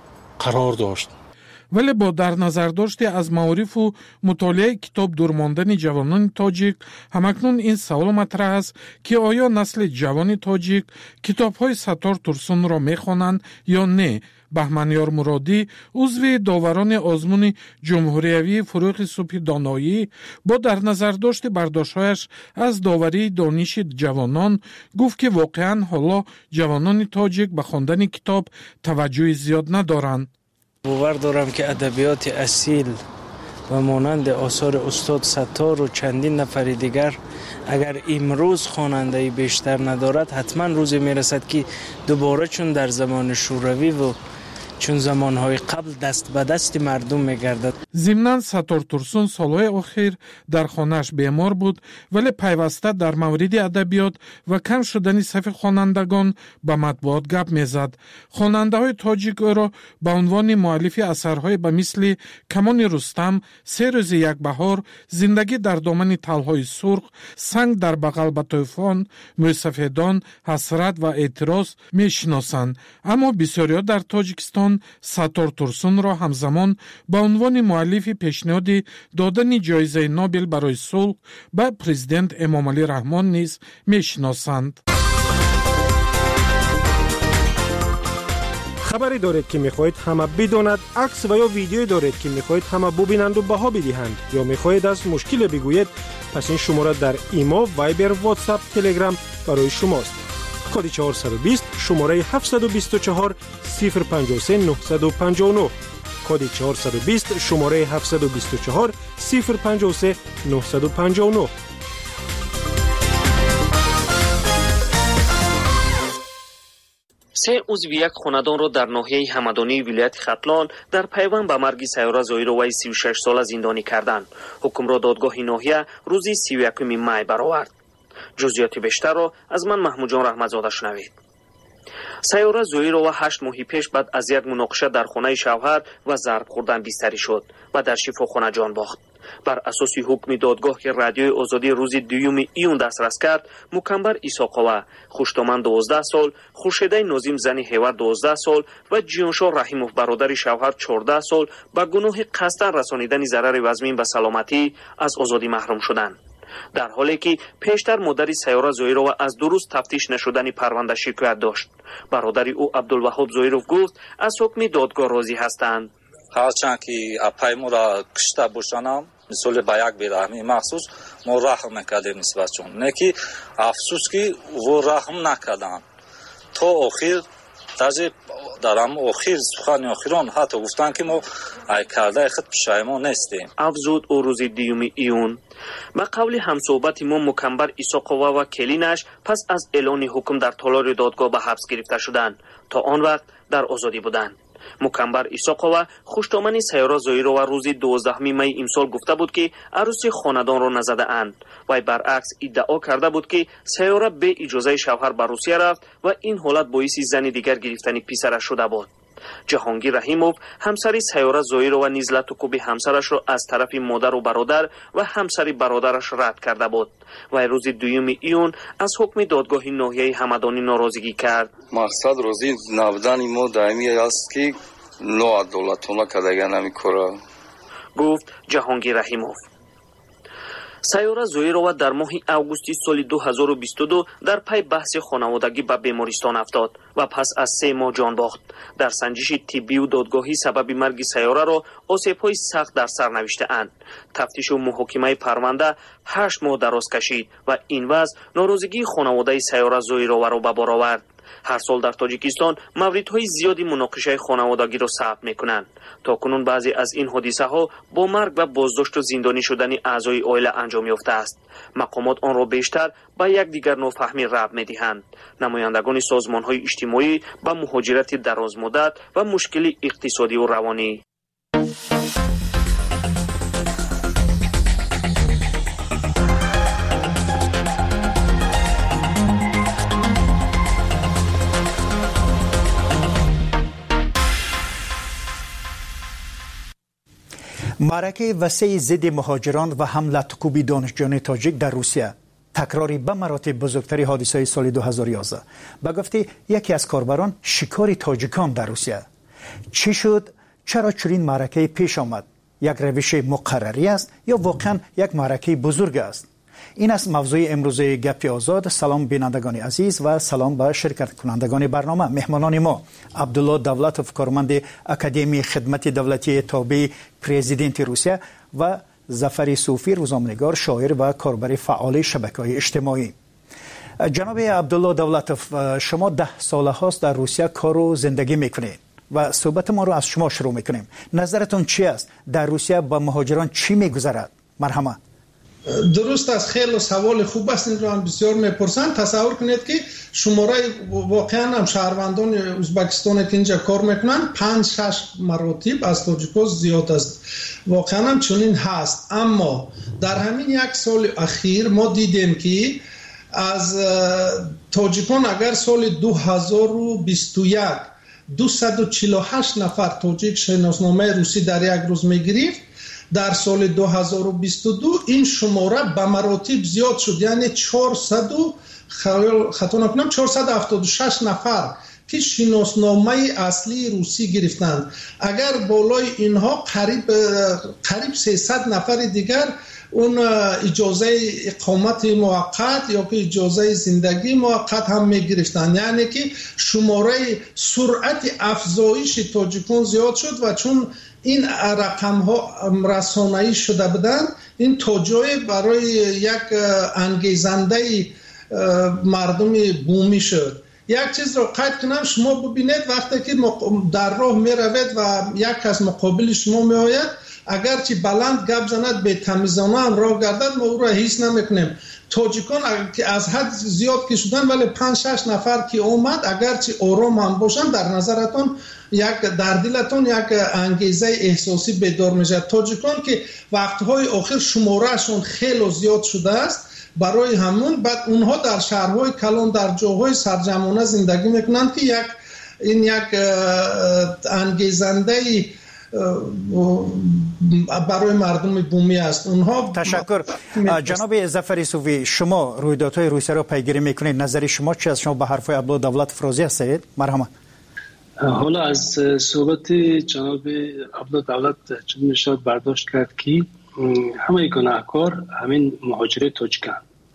қарор дошт. вале бо дар назардошти аз маорифу мутолиаи китоб дурмондани ҷавонони тоҷик, ҳамакнун ин савол матраҳ аст, ки оё насли ҷавони тоҷик китобҳои Саттор Турсунро мехонанд ё не. Баҳманёр Муродӣ, узви доварони озмуни ҷумҳуриявии фурӯғи субҳи доноӣ, бо дар назардошти бардоштҳояш аз доварии дониши ҷавонон гуфт, ки воқеан ҳоло ҷавонони тоҷик ба хондани китоб таваҷҷӯҳи зиёд надоранд. бовар дорам, ки адабиёти асил ва монанди осори устод Саттору чандин нафари дигар агар имрӯз хонандаи бештар надорад, ҳатман рӯзе мерасад, ки дубора чун дар замони шӯравӣ ва чун замонҳои қабл даст ба дасти мардум мегардад. зимнан Саттор Турсун солҳои охир дар хонааш бемор буд, вале пайваста дар мавриди адабиёт ва кам шудани сафи хонандагон ба матбуот гап мезад. хонандаҳои тоҷик ӯро ба унвони муаллифи асарҳои ба мисли Камони Рустам, Се рӯзи як баҳор, Зиндагӣ дар домани талҳои сурх, Санг дар бағал ба тӯфон, Мӯйсафедон, Ҳасрат ва Эътироз мешиносанд. аммо бисёриҳо дар Тоҷикистон Саттор Турсунро ҳамзамон ба унвони муаллифи пешниҳоди додани ҷоизаи Нобел барои сулҳ ба президент Эмомалӣ Раҳмон низ мешиносанд. хабаре доред, ки мехоҳед ҳама бидонад, акс ва ё видеое доред, ки мехоҳед ҳама бубинанду баҳо бидиҳанд, ё мехоҳед аз мушкиле бигӯед, пас ин шумора дар имо, вайбер, ватсап, телеграм барои шумост. коди 420 шумораи 724 053 959, коди 420 шумораи 724 053 959. се узви як хонадонро дар ноҳияи ҳамадонии вилояти Хатлон дар пайванд ба марги Сайёра Зоироваи 36 сола зиндонӣ карданд. ҳукмро додгоҳи ноҳия рӯзи 31 май баровард. ҷузъиёти бештарро аз ман Маҳмуҷон Раҳматзода шунавед. Сайёра Зоирова 8 моҳи пеш баъд аз як муноқиша дар хонаи шавҳар ва зарб хӯрдан бистарӣ шуд ва дар шифохона ҷон бохт. бар асоси ҳукми додгоҳ, ки Радиои Озодӣ рӯзи 2 июн дастрас кард, Мукамбар Исоқова, Хуштоман 12 сол, Хуршедаи Нозим зани Ҳевар 12 сол ва Ҷиёншоҳ Раҳимов бародари шавҳар 14 сол ба гуноҳи қасдан расонидани зарари вазмин ба саломатӣ аз озодӣ маҳрум шуданд. дар ҳоле ки пештар модари Сайёра Зоирова аз дуруст тафтиш нашудани парванда шикоят дошт. бародари ӯ Абдулваҳоб Зоиров гуфт, аз ҳукми додгоҳ розӣ ҳастанд. ҳарчанд ки апаймура кишта бошанам, мисоли ба як бераҳми махсус мо раҳм мекардем нисбатшон, не ки афсус ки во раҳм накарданд. то охир даже дар охир сухани охирон ҳатто гуфтанд ки мо ай кардаи худ пушаймон нестем. афзуд ӯ рӯзи 2 июн. ба қавли ҳамсӯҳбати мо Мукамбар Исоқова ва келинаш пас аз эълони ҳукм дар толори додгоҳ ба ҳабс гирифта шуданд. то он вақт дар озодӣ буданд. Мукамбар Исоқова хуштомани Сайёра Зоирова рӯзи 12 майи имсол гуфта буд, ки арӯси хонадонро назадаанд. вай баръакс иддао карда буд, ки Сайёра бе иҷозаи шавҳар ба Русия рафт ва ин ҳолат боиси зани дигар гирифтани писараш шуда буд. جهانگیر رحیموف همسر سیاره زویرو و نیز لطوکوب همسرش را از طرف مادر و برادر و همسر برادرش رد کرده بود و روز 2 ایون از حکم دادگاه ناحیه همدانی ناراضگی کرد. مقصد روزی نبودن ما دائمی است که نو عدالتونه کدگه نمیکنه، گفت جهانگیر رحیموف. سیاره زویرو در ماه اوگوست سال 2022 در پی بحث خانوادگی به بیمارستان افتاد و پس از 3 ماه جان باخت. در سنجش طبی و دادگاهی سبب مرگ سیاره را آسیب‌های سخت در سر نوشته اند. تفتیش و محاکمه پرونده 8 ماه دراز کشید و این وضع ناراضگی خانواده سیاره زویرو را به بار آورد. هر سال در تاجیکستان موردهای زیادی مناقشه خانوادگی را ثبت می‌کنند. تاکنون بعضی از این حادثه‌ها با مرگ و بازداشت و زندانی شدن اعضای عائله انجام یافته است. مقامات آن را بیشتر به یکدیگر نافهمی ربط می‌دهند. نمایندگان سازمان‌های اجتماعی به مهاجرت درازمدت و مشکل اقتصادی و روانی. معرکه وسیع ضد مهاجران و حمله کوبی دانشجویان تاجیک در روسیه تکراری به مراتب بزرگترین حادثه سال 2011 به گفته یکی از کاربران شکار تاجیکان در روسیه. چی شد؟ چرا چنین معرکه پیش آمد؟ یک روش مقرری است یا واقعا یک معرکه بزرگ است؟ این است موضوع امروز گپ آزاد. سلام بینندگان عزیز و سلام به شرکت کنندگان برنامه. مهمانان ما عبدالله دولتوف، کارمند اکادمی خدمت دولتی تابع پرزیدنت روسیه، و ظفر صوفی، روزنامه‌نگار، شاعر و کاربر فعال شبکه‌های اجتماعی. جناب عبدالله دولتوف، شما 10 ساله هاست در روسیه کار و زندگی میکنید و صحبت ما رو از شما شروع میکنیم. نظرتون چی است؟ در روسیه با مهاجران چی میگذرد؟ مرحمت. درست است، خیلی سوال خوب است. این رو هم بسیار میپرسند. تصور کنید که شماره واقعا هم شهروندان ازبکستان که اینجا کار میکنن 5-6 مراتب از تاجیکوس زیاد است. واقعا هم چنین هست. اما در همین 1 سال اخیر ما دیدیم که از تاجیکان اگر سال 2021 248 نفر تاجیک شناسنامه روسی در یک روز میگرفت، در سال 2022 این شماره به مراتب زیاد شد، یعنی 476 نفر که شناسنامه اصلی روسی گرفتند. اگر بالای اینها قریب 300 نفر دیگر اون اجازه اقامت موقت یا که اجازه زندگی موقت هم میگرفتند. یعنی که شماره سرعت افزایش تاجیکان زیاد شد و چون این رقم ها رسانه‌ای شده بودند، این توجه برای یک انگیزنده مردم بومی شد. یک چیز رو قید کنم، شما ببینید وقتی که در راه می روید و یک کس مقابل شما می آید، اگرچه بلند گپ زند به تمیزانه هم راه گردد، ما او را حس نمیکنیم. تاجیکان که از حد زیاد که شدن، ولی 5-6 نفر که اومد اگرچه آرام هم باشن، در نظرتون در دلتون یک انگیزه احساسی بیدار میشه. تاجیکان که وقتهای آخر شمارهشون خیلی زیاد شده است، برای همون بعد اونها در شهرهای کلان در جاهای سرجمانه زندگی میکنند که یک انگیزنده برای مردم بومی است. اونها تشکر. جناب ظفر صوفی، شما رویدادهای روسیه را پیگیری میکنید، نظر شما چی است؟ شما به حرفای عبدالله دولت راضی هستید؟ مرحبا. حالا از صحبت جناب عبدالله دولت چون میشه برداشت کرد که همه گناهکار همین مهاجر تاجیکن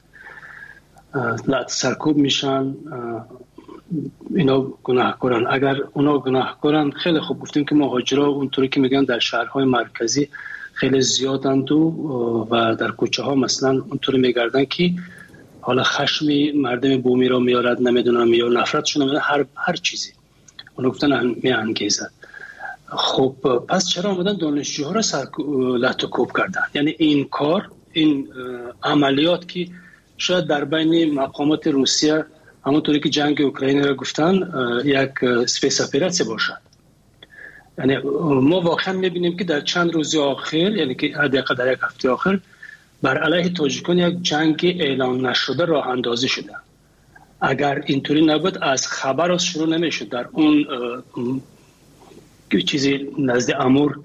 سرکوب میشن، اینا گناهکارن. اگر اونا گناهکارن خیلی خوب، گفتیم که مهاجرا اونطوری که میگن در شهرهای مرکزی خیلی زیادند و در کوچه ها مثلا اونطوری میگردن که حالا خشم مردم بومی را میارد، نمیدونم یا نفرتشون، نمیدونم هر چیزی اونو گفتن میانگیزد. خب پس چرا آمدن دانشجوها را لطوکوب کردن؟ یعنی این کار، این عملیات که شاید در بین مقامات روسیه همونطوری که جنگ اوکراین را گفتن یک سپیس اپراتسیون باشد. یعنی ما واقعا میبینیم که در چند روز آخر، یعنی که حداقل در یک هفته آخر، بر علیه تاجیکان یک جنگ اعلام نشده راه اندازی شده. اگر اینطوری نبود از خبر از شروع نمیشد. در اون چیزی نزد امور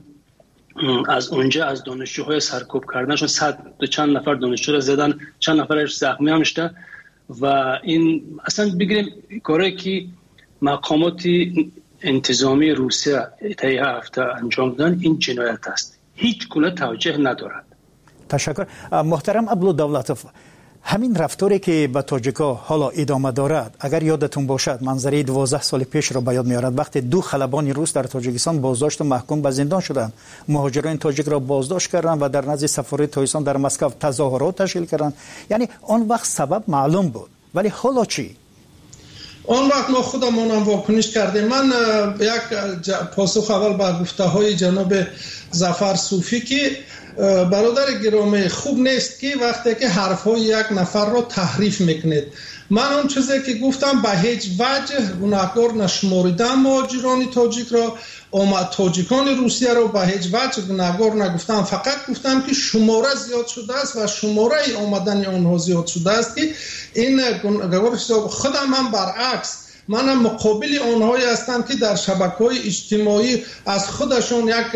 از اونجا از دانشجوهای سرکوب کردنشون 100 چند نفر دانشجو رو زدن، چند نفرش زخمی هم شده و این اصلا بگیریم کاری که مقامات انتظامی روسیه طی هفته انجام دادن این جنایت است، هیچ گونه توجه ندارد. تشکر. محترم ابلو دولتوف، همین رفتاری که به تاجیکا حالا ادامه دارد، اگر یادتون باشد منظره 12 سال پیش را به یاد میارد وقتی 2 خلبان روس در تاجیکستان بازداشت و محکوم به زندان شدند، مهاجران تاجیک را بازداشت کردند و در نزد سفارت تاجیکستان در مسکو تظاهرات تشکیل کردند. یعنی آن وقت سبب معلوم بود، ولی حالا چی؟ آن وقت ما خودمونم واکنش کردیم. من یک پاسخ اول به گفته های جناب ظفر صوفی که برادر گرامی خوب نیست که وقتی که حرفهای یک نفر را تحریف میکنید. من اون چیزی که گفتم به هیچ وجه گناهکار نشماریدم مهاجران تاجیک را، تاجیکان روسیه را به هیچ وجه گناهکار نگفتم، فقط گفتم که شماره زیاد شده است و شماره آمدن آنها زیاد شده است که این گناهکار خودم هم برعکس منم مقابل آنهایی هستم که در شبکه‌های اجتماعی از خودشون یک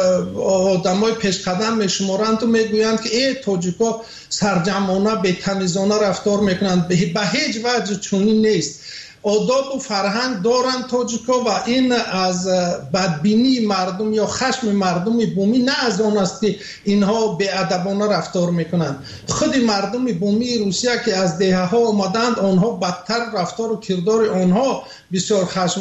آدمای پیش قدم میشمارند و میگویند که ای تاجیکا سرجمانه بی‌تمیزانه رفتار میکنند. به هیچ وجه چنین نیست. آداب و فرهنگ دارند تاجیکا و این از بدبینی مردم یا خشم مردم بومی نه از آن است که اینها بی‌ادبانه رفتار میکنند. خود مردم بومی روسیه که از دهه ها آمدند، آنها بدتر رفتار و کردار آنها بسیار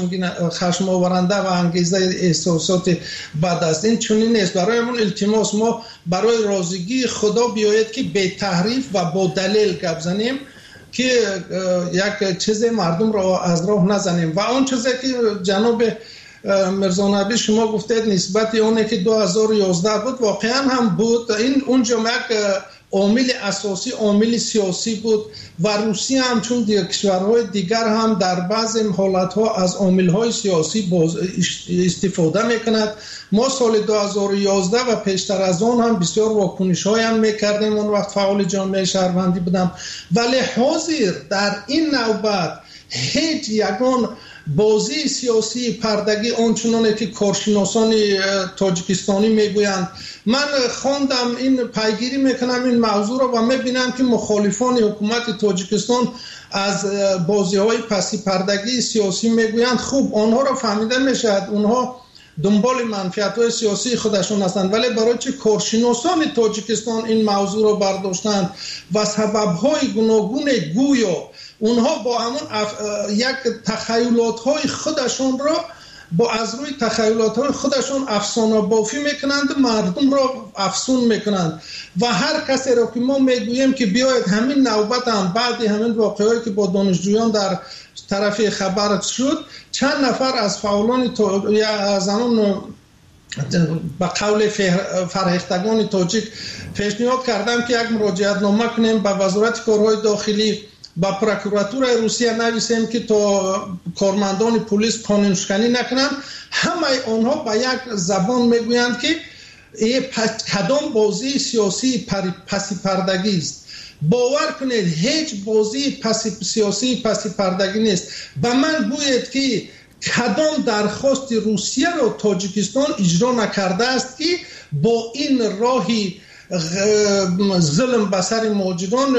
خشم آورنده و انگیزه احساسات بد است. این چنین نیست. برایمون التماس ما برای راضیگی خدا بیاید که بی تحریف و با دلیل گپ زنیم که یک چیز مردم را از راه نزنیم. و اون چیزی که جناب مرزا نبی شما گفتید نسبت اونه که 2011 بود، واقعا هم بود. این اونجا یک عامل اساسی عامل سیاسی بود و روسیه هم چون کشورهای دیگر هم در بعض حالتها از عاملهای سیاسی استفاده میکند. ما سال 2011 و پیشتر از آن هم بسیار واکنش‌های هم میکردیم، اون وقت فعال جامعه شهروندی بودم، ولی حاضر در این نوبت هیچ یگان بازی سیاسی پردگی آنچنانه که کارشناسان تاجیکستانی میگویند. من خواندم این پیگیری میکنم این موضوع را و میبینم که مخالفان حکومت تاجیکستان از بازی های پسی پردگی سیاسی میگویند. خوب آنها را فهمیده میشد، اونها دنبال منفعت های سیاسی خودشون هستند، ولی برای چه کارشناسان تاجیکستان این موضوع را برداشتند و سبب های گوناگون گویا اونها با همون یک تخیلات های خودشون را از روی تخیلات های خودشون افسانه بافی میکنند، مردم را افسون میکنند. و هر کسی را که ما میگوییم که بیاید همین نوبت هم بعد همین واقعهایی که با دانشجویان در طرف خبر شد، چند نفر از فعالان از همون به قول فرهیختگان تاجیک پیشنهاد کردم که یک مراجعت نامه کنیم به وزارت کارهای داخلی، با پروکراتور روسیه نویسیم که تا کارمندان پلیس قانونشکنی نکنند. همه آنها با یک زبان میگویند که این کدام بازی سیاسی پسی پردگی است. باور کنید هیچ بازی سیاسی پسی پردگی نیست. به من گوید که کدام درخواست روسیه را تاجیکستان اجرا نکرده است که با این راهی ظلم به سر مهاجران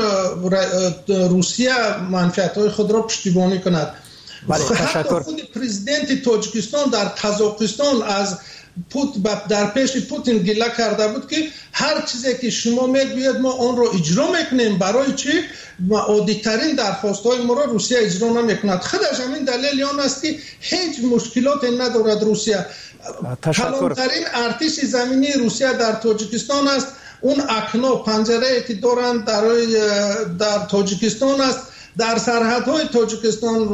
روسیه منفعت‌های خود را پشتیبانی کند. حتی خود پرزیدنت تاجیکستان در قزاقستان از در پیش پوتین گله کرده بود که هر چیزی که شما میگوید ما آن را اجرا میکنیم، برای چی؟ عادی‌ترین درخواست‌های ما را روسیه اجرا نمیکند. خودش همین دلیل آن است که هیچ مشکلات ندارد روسیه. کلانترین ارتش زمینی روسیه در تاجیکستان است. اون اکنا پنجره که دارند در تاجیکستان است. در سرحدهای تاجیکستان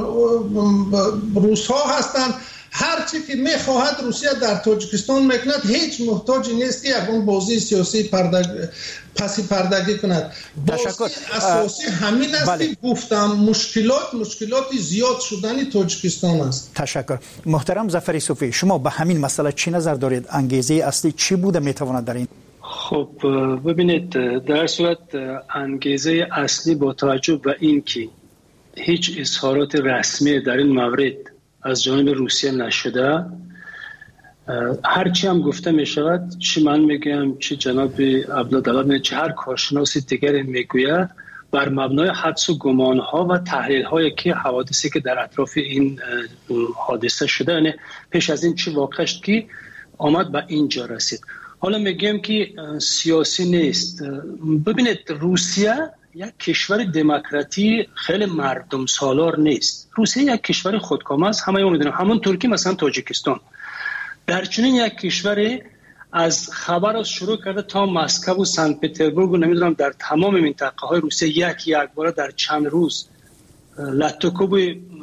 روس ها هستند. هر چی که میخواهد روسیه در تاجیکستان میکند، هیچ محتاج نیست که یکون بازی سیاسی پسی پردگی کند. بازی اساسی همین است که گفتم مشکلات زیاد شدن تاجیکستان است. تشکر. محترم ظفر صوفی، شما به همین مسئله چی نظر دارید؟ انگیزه اصلی چی بوده میتواند در این؟ خب ببینید، در صورت انگیزه اصلی با توجه به این که هیچ اظهارات رسمی در این مورد از جانب روسیه نشده هرچی هم گفته می شود، چی من میگم چی جناب عبدالله چه هر کارشناس دیگری میگوید، بر مبنای حدس و گمان ها و تحلیل هایی که حوادثی که در اطراف این حادثه شده، یعنی پیش از این چی واقع شد که آمد به اینجا رسید. حالا میگم که سیاسی نیست. ببینید روسیه یک کشور دموکراتی خیلی مردم سالار نیست. روسیه یک کشور خودکامه است، همه میدونن، همون ترکی مثلا تاجیکستان. در چنین یک کشوری از خبر از شروع کرده تا مسکو و سنت پترزبورگ و نمیدونم در تمام منطقه های روسیه یک بار در چند روز لطکوب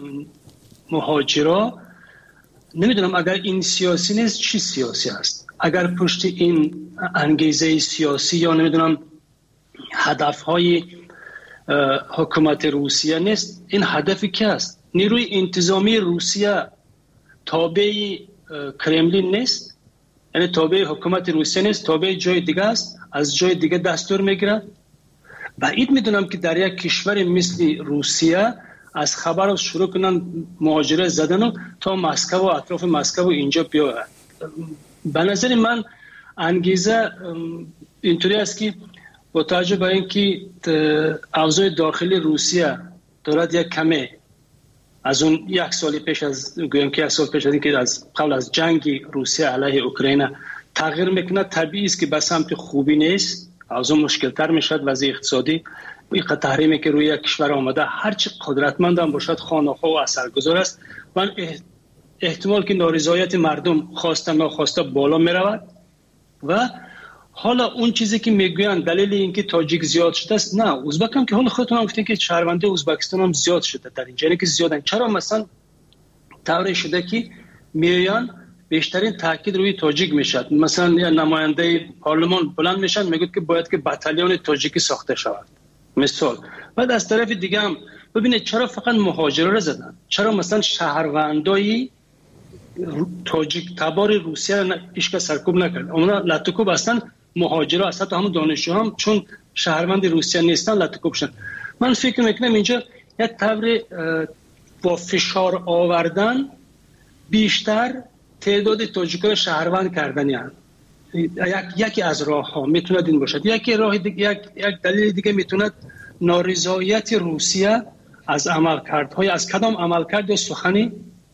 مهاجرا، نمیدونم اگر این سیاسی نیست چی سیاسی است؟ اگر پشت این انگیزه سیاسی یا نمیدونم هدف های حکومت روسیه نیست، این هدفی که است؟ نیروی انتظامی روسیه تابع کرملین نیست، یعنی تابع حکومت روسیه نیست، تابع جای دیگه است، از جای دیگه دستور میگیرد. بعید میدونم که در یک کشور مثل روسیه از خبر شروع کنن مهاجرت زدن تا مسکو و اطراف مسکو و اینجا بیاید. به نظر من انگیزه اینطوری است که با توجه به اینکه اوضاع داخلی روسیه دارد یک کمی از اون یک سال پیش از گویم که یک سال پیش از اینکه از قبل از جنگ روسیه علیه اوکراین تغییر میکنه، طبیعی است که به سمت خوبی نیست، اوضاع مشکل تر میشد. وضع اقتصادی این تحریمی که روی یک کشور آمده هرچی قدرتمند هم باشد خانه‌ها و اثرگذار است و احتمال که نارضایت مردم خواسته ناخواسته بالا میرود. و حالا اون چیزی که میگویند دلیل اینکه تاجیک زیاد شده است، نه، ازبک هم که حالا خودتون هم گفتین که شهرونده ازبکستان هم زیاد شده در اینجا، یعنی که زیادن. چرا مثلا طوری شده که میان بیشترین تاکید روی تاجیک میشد، مثلا یا نماینده پارلمان بلند میشن میگه که باید که بتالون تاجیکی ساخته شود مثال. بعد از طرف دیگه هم ببینید چرا فقط مهاجرا رو زدن، چرا مثلا شهروندای تاجیک تبار روسیه هیچ کس سرکوب نکرد؟ اونا لطکوب اصلا مهاجرا اصلا تو همون دانشجو هم چون شهروند روسیه نیستن لطکوب شدن. من فکر میکنم اینجا یک طور با فشار آوردن بیشتر تعداد تاجیکا شهروند کردنی هست. یکی از راه ها میتونه این باشد. یکی راه دیگه، یک دلیل دیگه میتونه نارضایت روسیه از عملکردهای، از کدام عملکرد یا سخنی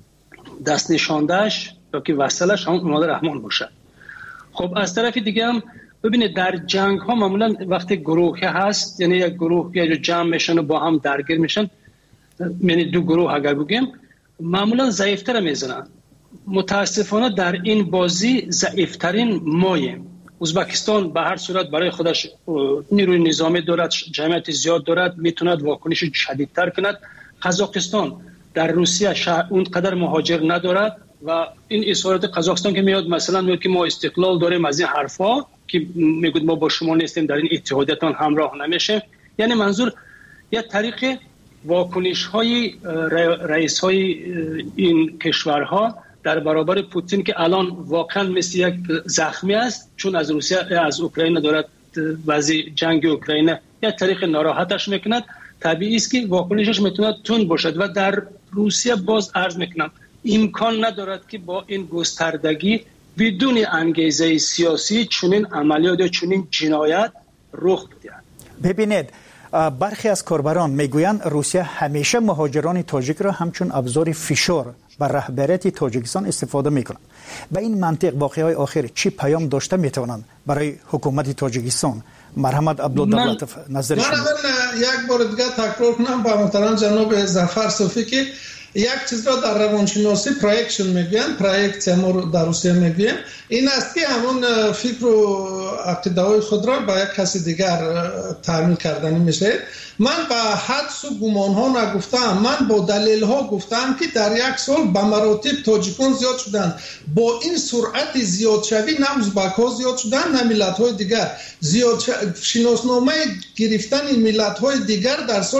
دست نشاندهش یا که وصلش همون امام رحمان باشه. خب از طرف دیگه هم ببینید در جنگ ها معمولا وقتی گروهی هست، یعنی یک گروه یا جمع میشن و با هم درگیر میشن، یعنی دو گروه اگر بگیم معمولا ضعیفتر میزنن. متاسفانه در این بازی ضعیفترین ماییم. ازبکستان به هر صورت برای خودش نیروی نظامی دارد، جمعیت زیاد دارد، میتوند واکنش شدیدتر کند. قزاقستان در روسیه اونقدر مهاجر ندارد و این اظهارات قزاقستان که میاد مثلا میگه که ما استقلال داریم از این حرفا که میگه ما با شما نیستیم، در این اتحادیتان همراه نمیشیم، یعنی منظور یک طریق واکنش های رئیس های این کشورها در برابر پوتین که الان واقعا مثل یک زخمی است، چون از روسیه از اوکراین دارد وضع جنگ اوکراین یک طریق ناراحتش میکند. طبیعی است که واکنشش میتونه تند باشد و در روسیه باز عرض میکنم امکان ندارد که با این گستردگی بدون انگیزه سیاسی چنین عملیات یا چنین جنایت رخ بدهد. ببینید برخی از کاربران میگویند روسیه همیشه مهاجران تاجیک را همچون ابزار فشار بر رهبریت تاجیکستان استفاده میکنند. به این منطق واقعهای آخر چی پیام داشته میتوانند برای حکومت تاجیکستان؟ مرحمت عبدالله نظر شما. من یک بار دیگه تکرار کنم با محترم جناب ظفر صوفی که یک چیز را در روانشناسی پرویکشن میگن، پرویکت ما در روسیه میگیم، این است که همون فکر و عقیده‌های خود را به یک کسی دیگر تعمیل کردن میشه. من با حدس و گمان ها نگفتم، من با دلیل ها گفتم که در یک سال به مراتب تاجیکان زیاد شدن. با این سرعت زیاد شوی نه ازبک ها زیاد شدن نه ملت های دیگر زیاد. شناسنامه گرفتن ملت های دیگر در سال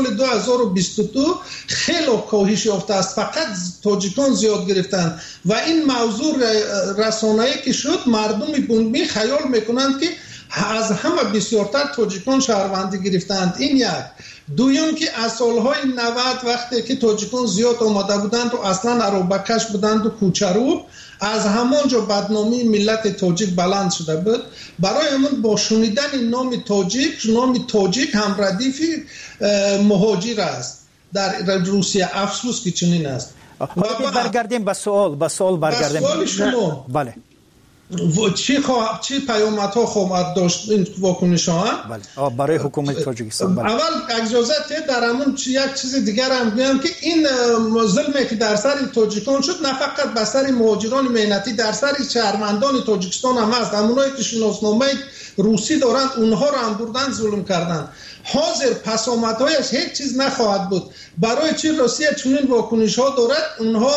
2022 خیلی کاهش یافته است، فقط تاجیکان زیاد گرفتن و این موضوع رسانه‌ای که شد مردم بومی خیال میکنند که از همه بسیارتر تاجیکان شهروندی گرفتند. این یک. دویم که از سالهای 90 وقتی که تاجیکان زیاد آمده بودند و اصلا عربکش بودند و کوچرو، از همانجا بدنامی ملت تاجیک بلند شده بود. برای همون با شنیدن نام تاجیک هم ردیف مهاجر است در روسیه. افسوس که چنین است. برگردیم به سوال برگردیم. سوال شما بله. چی پیامدها خواهد داشت این واکنش ها؟ بله. برای حکومت تاجیکستان. بله. اول اجازه در همون یک چیز دیگر هم بگم که این ظلمی که در سر تاجیکان شد نه فقط بر سر مهاجران مهنتی، در سر شهروندان تاجیکستان هم هست. همونایی که شناسنامه روسی دارند اونها رو هم بردن ظلم کردن. حاضر پسامدهایش هیچ چیز نخواهد بود. برای چی روسیه چنین واکنش ها دارد؟ اونها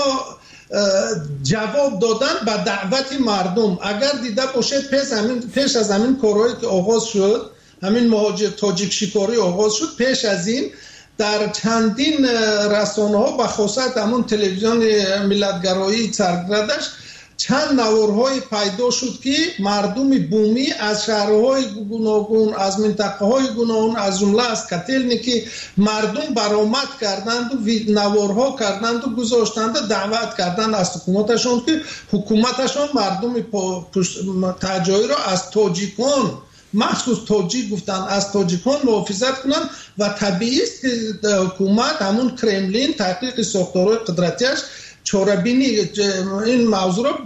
جواب دادن به دعوت مردم. اگر دیده باشید پیش از همین کارهایی که آغاز شد، همین مهاجر تاجیک شکاری آغاز شد، پیش از این در چندین رسانه ها به خصوص همون تلویزیون ملتگرایی سرگردش چند نوارهای پیدا شد که مردم بومی از شهرهای گوناگون، از منطقه های گوناگون، از جمله از کتلنیکی مردم برآمد کردند و نوارها کردند و گذاشتند، دعوت کردند از حکومتشون که حکومتشون مردم تاجایی را از تاجیکان، مخصوص تاجیک گفتن، از تاجیکان محافظت کنند و طبیعی است که حکومت همون کرملین تحقیق ساختارهای قدرتیش چاره‌بینی این موضوع رو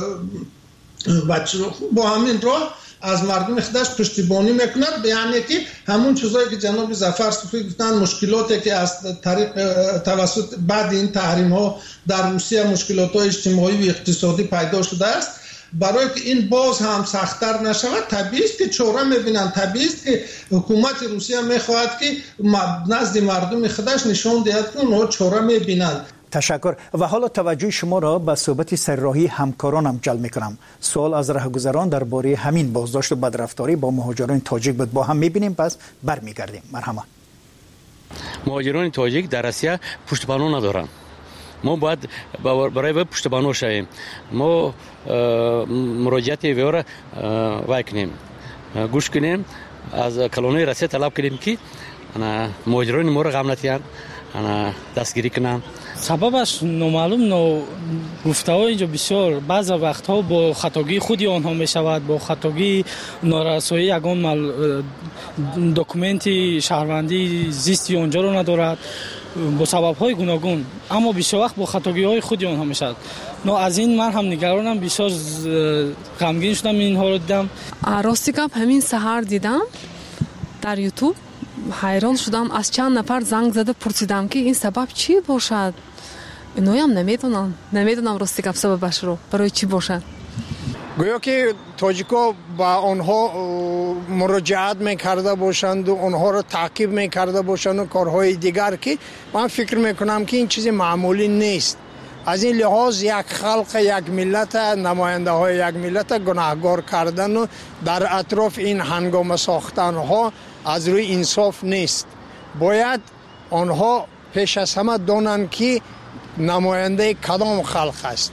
با همین راه از مردم خودش پشتیبانی میکند. یعنی که همون چیزایی که جناب ظفر صوفی گفتن، مشکلاتی که از طریق توسط بعد این تحریم ها در روسیه مشکلات های اجتماعی و اقتصادی پیدا شده است، برای که این باز هم سخت‌تر نشود طبیعی است که چاره میبینند. طبیعی است که حکومت روسیه میخواهد که نزد مردم خودش نشان دهد که اونها چاره میبینند. تشکر. و حالا توجه شما را به صحبت سرراهی همکارانم جلب میکنم. سوال از راهگذران درباره همین بازداشت و بدرفتاری با مهاجران تاجیک بود. با هم میبینیم، پس برمیگردیم. مرحبا. مهاجران تاجیک در روسیه پشتیبانی ندارند. ما باید برای پشتیبانی شویم. ما مراجعت وی را وای کنیم، گوش کنیم، از کلونی روسیه طلب کنیم که مهاجران ما را غم نتیان دستگیری کنند. سببش نامعلوم، گفته‌ها اینجا بسیار بعض وقتها با خطاگی خودی آنها می شود، با خطاگی نارسایی یگان دکومنتی شهروندی زیستی آنجا رو ندارد، با سبب‌های گوناگون، اما بسیار وقت با خطاگی‌های خودی آنها می شود. از این من هم نگرانم، بسیار غمگین شدم اینها رو دیدم. راستی گپ همین سحر دیدم در یوتیوب، حیران شدم. از چند نفر زنگ زده پرسیدم که این سبب چی باشد. اینا هم نمیدونم راستی گپ سببش رو برای چی باشد. گویا که تاجیکا با آنها مراجعت میکرده باشند و آنها را تعقیب میکرده باشند و کارهای دیگر که من فکر میکنم که این چیز معمولی نیست. از این لحاظ یک خلق، یک ملت، نماینده های یک ملت گناهکار کردن و در اطراف این هنگام ساختن ها از روی انصاف نیست. باید آنها پیش از همه دانند که نماینده کدام خلق است.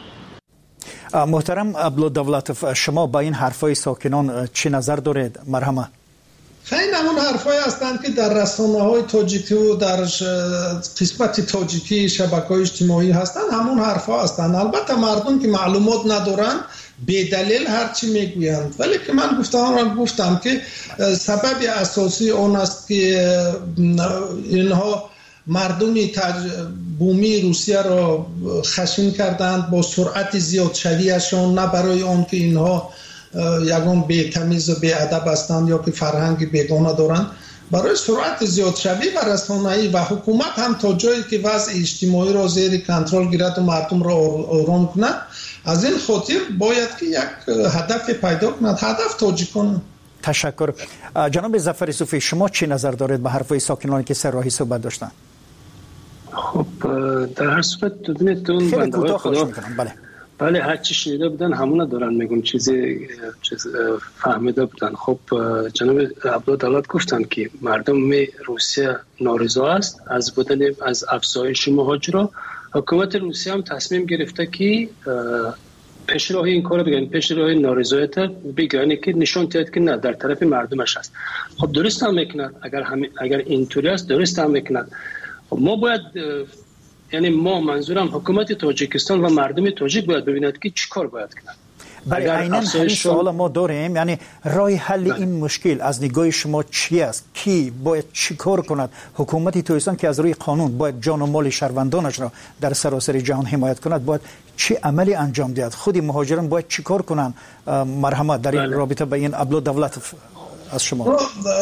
محترم عبدالدولتوف، شما با این حرفای ساکنان چی نظر دارید؟ مرحبا. خیلی همون حرفای هستند که در رسانه های تاجیکی و در قسمت تاجیکی شبکه‌های اجتماعی هستند، همون حرفا هستند. البته مردم که معلومات ندارن بدلیل هرچی میگویند، ولی که من گفتم که سبب اساسی اون است که اینها مردم بومی روسیه را خشن کردند با سرعت زیاد شویشان، نه برای آن که اینها یگان بی تمیز و بی ادب هستند یا که فرهنگ بیگانه دارند، برای سرعت زیاد شوی و رسانه‌ای و حکومت هم تا جایی که وضع اجتماعی را زیر کنترل گیرد و مردم را آرام کند. از این خاطر باید که یک هدف پیدا کند، هدف تاجیکان. تشکر. جناب ظفر صوفی، شما چی نظر دارید به حرفای ساکنانی که سرراهی صحبت داشتن؟ خب در هر صورت ببینید اون بنده خدا بله هر چی شنیده بودن همون دارن میگن چیز فهمیده بودن. خب جناب عبدالدولت گفتن که مردم روسیه نارضا است از بودن از افزایش مهاجرا. حکومت روسیه هم تصمیم گرفته که پیشرو این کارو بگن، پیشرو نارضایت بگن که نشون داد که نه در طرف مردمش است. خب درست هم میکنند، اگر اینطوری است درست هم میکنند. ما باید یعنی ما منظورم حکومت تاجیکستان و مردم تاجیک باید ببیند که چی کار باید کنند. برای عیناً همین سوال ما داریم، یعنی راه حل این مشکل از نگاه شما چی است؟ کی باید چی کار کند؟ حکومت تاجیکستان که از روی قانون باید جان و مال شهروندانش را در سراسر جهان حمایت کند باید چه عملی انجام دهد؟ خود مهاجران باید چی کار کنند؟ مرحمت در این رابطه با این ابلو دولت از شما.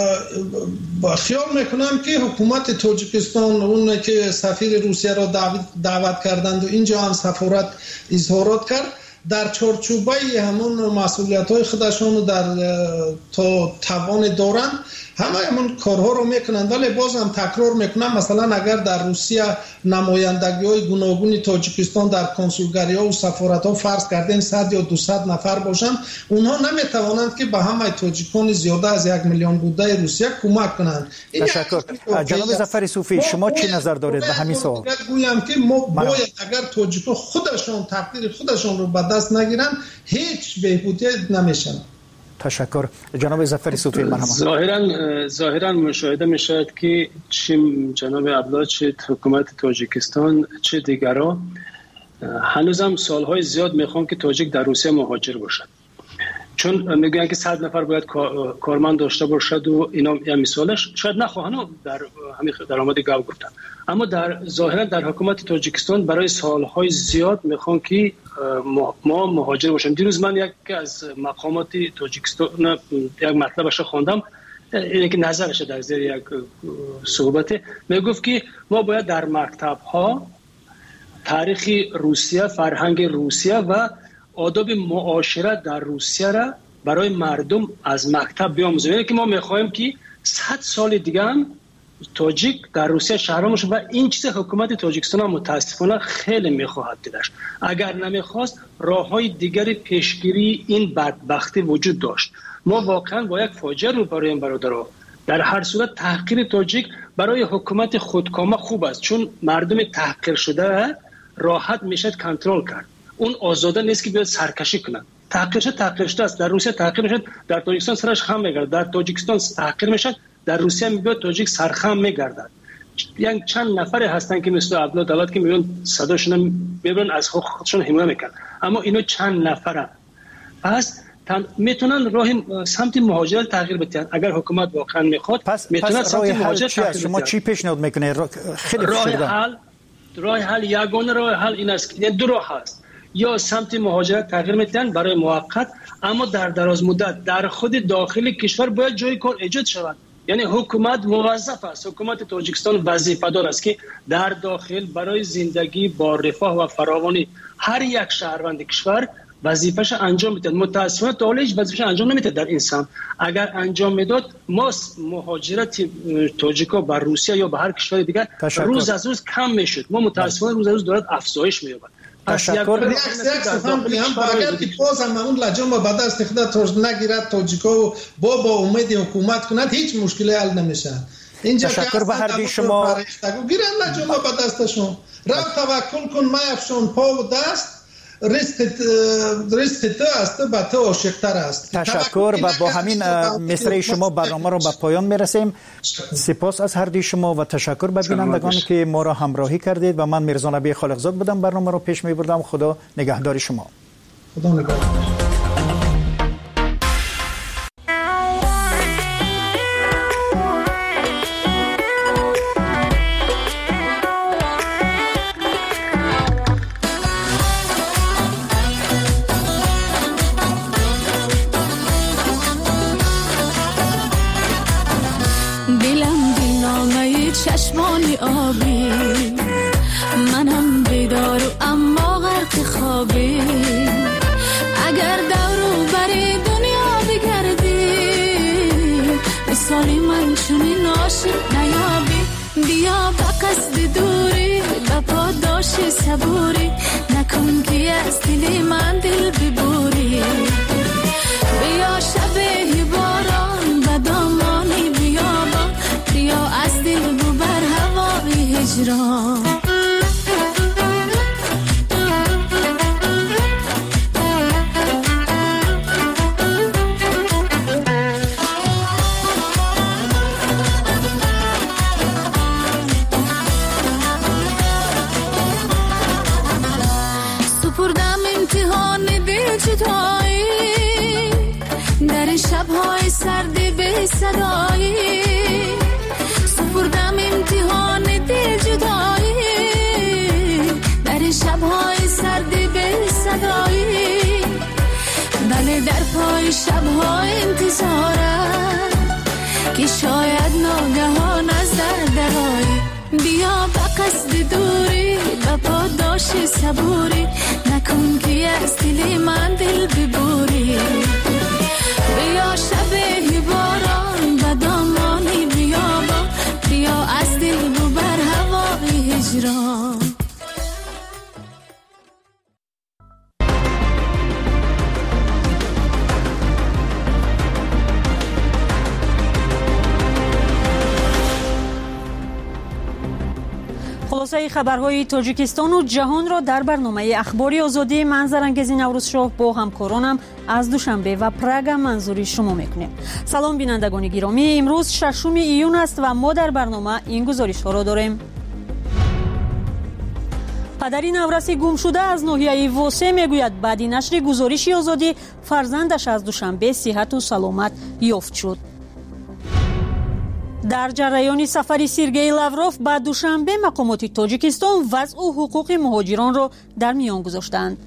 خیال میکنم که حکومت تاجیکستان اون که سفیر روسیه را دعوت کردند و اینجا هم سفارت اظهارات کرد در چارچوبه همون مسئولیت‌های خودشون در تا توان دارن همه همون کارها رو میکنن. ولی باز هم تکرار میکنم مثلا اگر در روسیه نمایندگی‌های گوناگون تاجیکستان در کنسولگری‌ها و سفارت‌ها فرض کردن 100 یا 200 نفر باشن، اونها نمیتوانند که به همه تاجیکان زیاده از 1 میلیون بوده روسیه کمک کنند. تشکر. جناب ظفر صوفی شما چی نظر دارید به همین سوال؟ گویم که ما باید اگر تاجیک‌ها خودشون تقدیر خودشون رو به دست نگیرن هیچ بهبودی نمیشن. تشکر. جناب ظفر صوفی مرحبا. ظاهرا مشاهده میشد که چه جناب عبدالله چه حکومت تاجیکستان چه دیگرها هنوزم سالهای زیاد میخوان که تاجیک در روسیه مهاجر باشد، چون میگن که 100 نفر باید کارمند داشته باشد و اینا یا مثالش شاید نخواهن در همین درآمد گاو گفتن، اما در ظاهرا در حکومت تاجیکستان برای سالهای زیاد میخوان که ما مهاجر باشیم. دیروز من یک از مقامات تاجیکستان یک مطلبش خواندم، اینه که نظرش در زیر یک صحبت میگفت که ما باید در مکتب ها تاریخ روسیه، فرهنگ روسیه و آداب معاشرت در روسیه را برای مردم از مکتب بیاموزیم. یعنی که ما میخوایم که 100 سال دیگه هم تاجیک در روسیه شهرام باشه و این چیز حکومت تاجیکستان متاسفانه خیلی میخواهد دیدش. اگر نمیخواست راههای دیگری پیشگیری این بدبختی وجود داشت. ما واقعا با یک فاجعه روبرویم برادرها. در هر صورت تحقیر تاجیک برای حکومت خودکامه خوب است، چون مردم تحقیر شده راحت میشه کنترل کرد. اون آزاده نیست که بیاد سرکشی کنه. تحقیر شده است. در روسیه تحقیر میشه، در تاجیکستان سرش خم میگرده. در تاجیکستان تحقیر میشه، در روسیه میگه تاجیک سرخم میگردد. یعنی چند نفر هستن که مثل عبدالله دولت که میگن صداشون میبرن از خودشون حمایت میکنن، اما اینو چند نفره. پس میتونن راه سمت مهاجرت تغییر بدن. اگر حکومت واقعا میخواد میتونه سمت مهاجرت تغییر بده. شما چی پیشنهاد میکنه؟ خیلی راه حل یگانه راه حل این است، یعنی دو راه هست. یا سمت مهاجرت تغییر میدن برای موقت، اما در دراز مدت در خود داخل کشور باید جای کار ایجاد شود. یعنی حکومت موظف است، حکومت تاجیکستان وظیفه دار است که در داخل برای زندگی با رفاه و فراوانی هر یک شهروند کشور وظیفه‌اش انجام میده. متأسفانه تا حالا هیچ وظیفه‌اش انجام نمیده در این سمت. اگر انجام میداد ما مهاجرت تاجیکا به روسیه یا به هر کشور دیگر روز از روز کم میشد. ما متأسفانه روز از روز دارد افزایش می‌یابد. تشکر. یک سفن بگم اگر که باز هم اون لجام با بعد از خود نگیرد تاجیکا و با امید حکومت کند هیچ مشکلی حل نمیشه. اینجا تشکر به هر دوی شما. گیرن لجام با دستشون رفت توکل کن میافشون پا و دست رزق تو است به تو عاشق‌تر است. تشکر و با همین مصرع شما برنامه رو به پایان میرسیم. سپاس از هر دوی شما و تشکر به بینندگانی که ما را همراهی کردید و من میرزا نبی خالقزاد بودم برنامه رو پیش میبردم. خدا نگهدار شما. خدا نگهدار. چشمانی آبی منم بیدار و اما غرق خوابی اگر دورو بری دنیا بگردی مثالی من چونی ناشی نیابی بیا با قصد دوری با پاداش صبوری نکن که از دل من دل ببوری بیا شبه باران و دامانی بیابان بیا از دل ببر هوای هجران صدایی سپردم امتحان دل جدایی در شبهای سرد به صدایی بله در پای شبها انتظارم که شاید ناگهان از درهای بیا به قصد دوری به پاداش صبوری نکن که از دل من دل ببوری بیا شب باران به دامانی بیابان بیا از دل ببر هوای هجران خلاصه خبرهای تاجیکستان و جهان را در برنامه اخباری آزادی منظرانگیز نوروز شاه با همکارانم از دوشنبه و پراگ منظوری شما میکنیم. سلام بینندگان گرامی، امروز 6 ایون است و ما در برنامه این گزارش ها را داریم. پدری نورسی گم شده از ناحیه واسه میگوید بعد نشر گزارشی آزادی فرزندش از دوشنبه صحت و سلامت یافت شد. در جریان سفر سرگئی لاوروف به دوشنبه مقامات تاجیکستان وضع و حقوق مهاجران را در میان گذاشتند.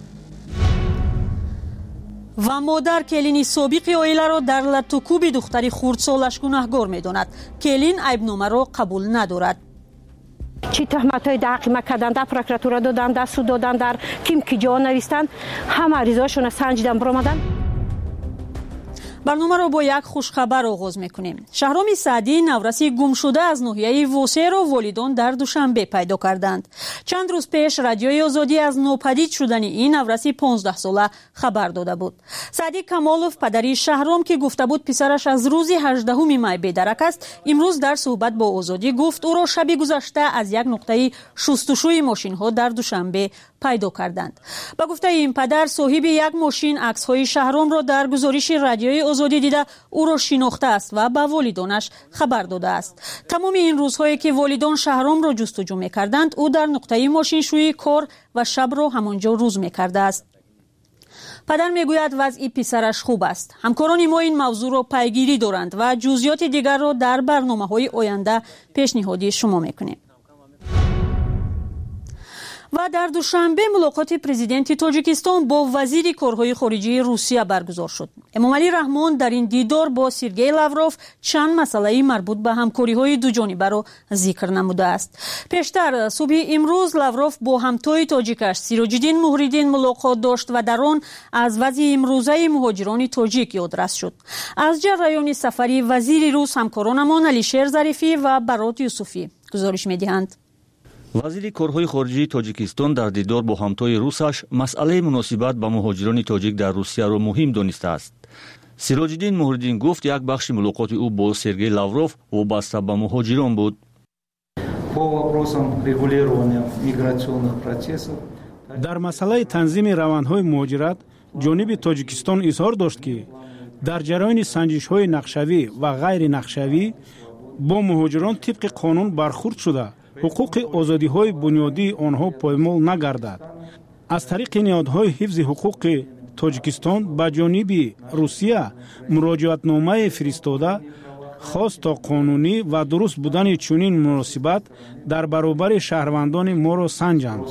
و مادر کلین سابق عائله را در لطوکوب دختری خردسالش گناهکار می‌داند. کلین عیبنامه را قبول ندارد. چی تهمت‌های در حق ما کردند، در پروکراتورا دادند، در سود دادند، در کیم کی جا نوشتند، همه عریضه‌شون سنجیدن برآمدند. برنامه را با یک خوشخبر آغاز میکنیم. شهرام سعدی نورسی گم شده از ناحیه واسه را والدان در دوشنبه پیدا کردند. چند روز پیش رادیوی آزادی از ناپدید شدن این نورسی 15 ساله خبر داده بود. سعدی کمالوف پدری شهرام که گفته بود پسرش از روز 18 می بی‌درک است، امروز در صحبت با آزادی گفت او را شب گذشته از یک نقطه شستشوی ماشین ها در دوشنبه پیدا کردند. با گفته این پدر صاحب یک ماشین عکس‌های شهرام را در گزارش رادیوی آزادی دیده او را شناخته است و به والدانش خبر داده است. تمام این روزهایی که والدان شهرام را جستجو می‌کردند او در نقطه ماشین شوی کار و شب را همانجا روز می‌کرده است. پدر میگوید وضع پسرش خوب است. همکاران ما این موضوع را پیگیری دارند و جزئیات دیگر را در برنامه‌های آینده پیشنهادی شما می‌کنیم. و در دوشنبه ملاقات پرزیدنت تاجیکستان با وزیر کارهای خارجه روسیه برگزار شد. امامعلی رحمان در این دیدار با سرگئی لاوروف چند مسئله مربوط به همکاری‌های دو جانبه را ذکر نموده است. پیشتر صبح امروز لاوروف با همتای تاجیکش سیراج‌الدین موهریدین ملاقات داشت و در آن از وضع امروزه مهاجران تاجیک یادرس شد. از جریان سفری وزیر روس همکارانمان علیشیر ظریفی و برات یوسفی گزارش می‌دهند. وزیر کارهای خارجه تاجیکستان در دیدار با همتای روسش مسئله مناسبت به مهاجران تاجیک در روسیه را مهم دانسته است. سیراج‌الدین موهریدین گفت یک بخش ملاقات او با سرگئی لاوروف وابسته به مهاجران بود. در مسئله تنظیم روندهای مهاجرت جانب تاجیکستان اظهار داشت که در جریان سنجش‌های نقشوی و غیر نقشوی با مهاجران طبق قانون برخورد شده حقوق آزادی‌های بنیادی آنها پایمال نگردد. از طریق نهادهای حفظ حقوق تاجیکستان به جانب روسیه مراجعتنامه فرستاده خواست تا قانونی و درست بودن چنین مناسبت در برابر شهروندان ما را سنجند.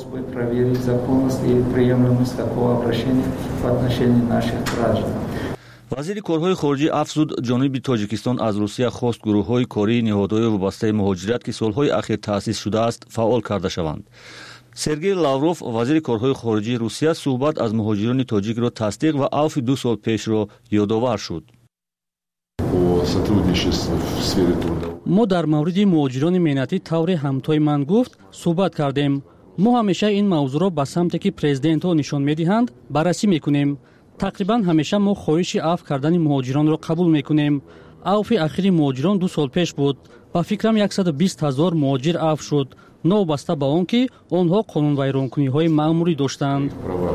وزیر کارهای خارجه افزود جانب تاجیکستان از روسیه خواست گروه‌های کاری نهادهای وابسته مهاجرت که سالهای اخیر تأسیس شده است فعال کرده شوند. سرگئی لاوروف وزیر کارهای خارجه روسیه صحبت از مهاجران تاجیک را تصدیق و عفو 2 سال پیش را یادآور شد. ما در مورد مهاجران مهنتی طور همتای من گفت صحبت کردیم. ما همیشه این موضوع را به سمتی که پرزیدنت ها نشان می‌دهند بررسی می‌کنیم. تقریبا همیشه ما خواهش عفو کردن مهاجران را قبول می‌کنیم. عفو اخیر مهاجران 2 سال پیش بود. با فکرم 120,000 مهاجر عفو شد. نوبسته به آن که آنها قانون ویرانکنی‌های مأموری داشتند.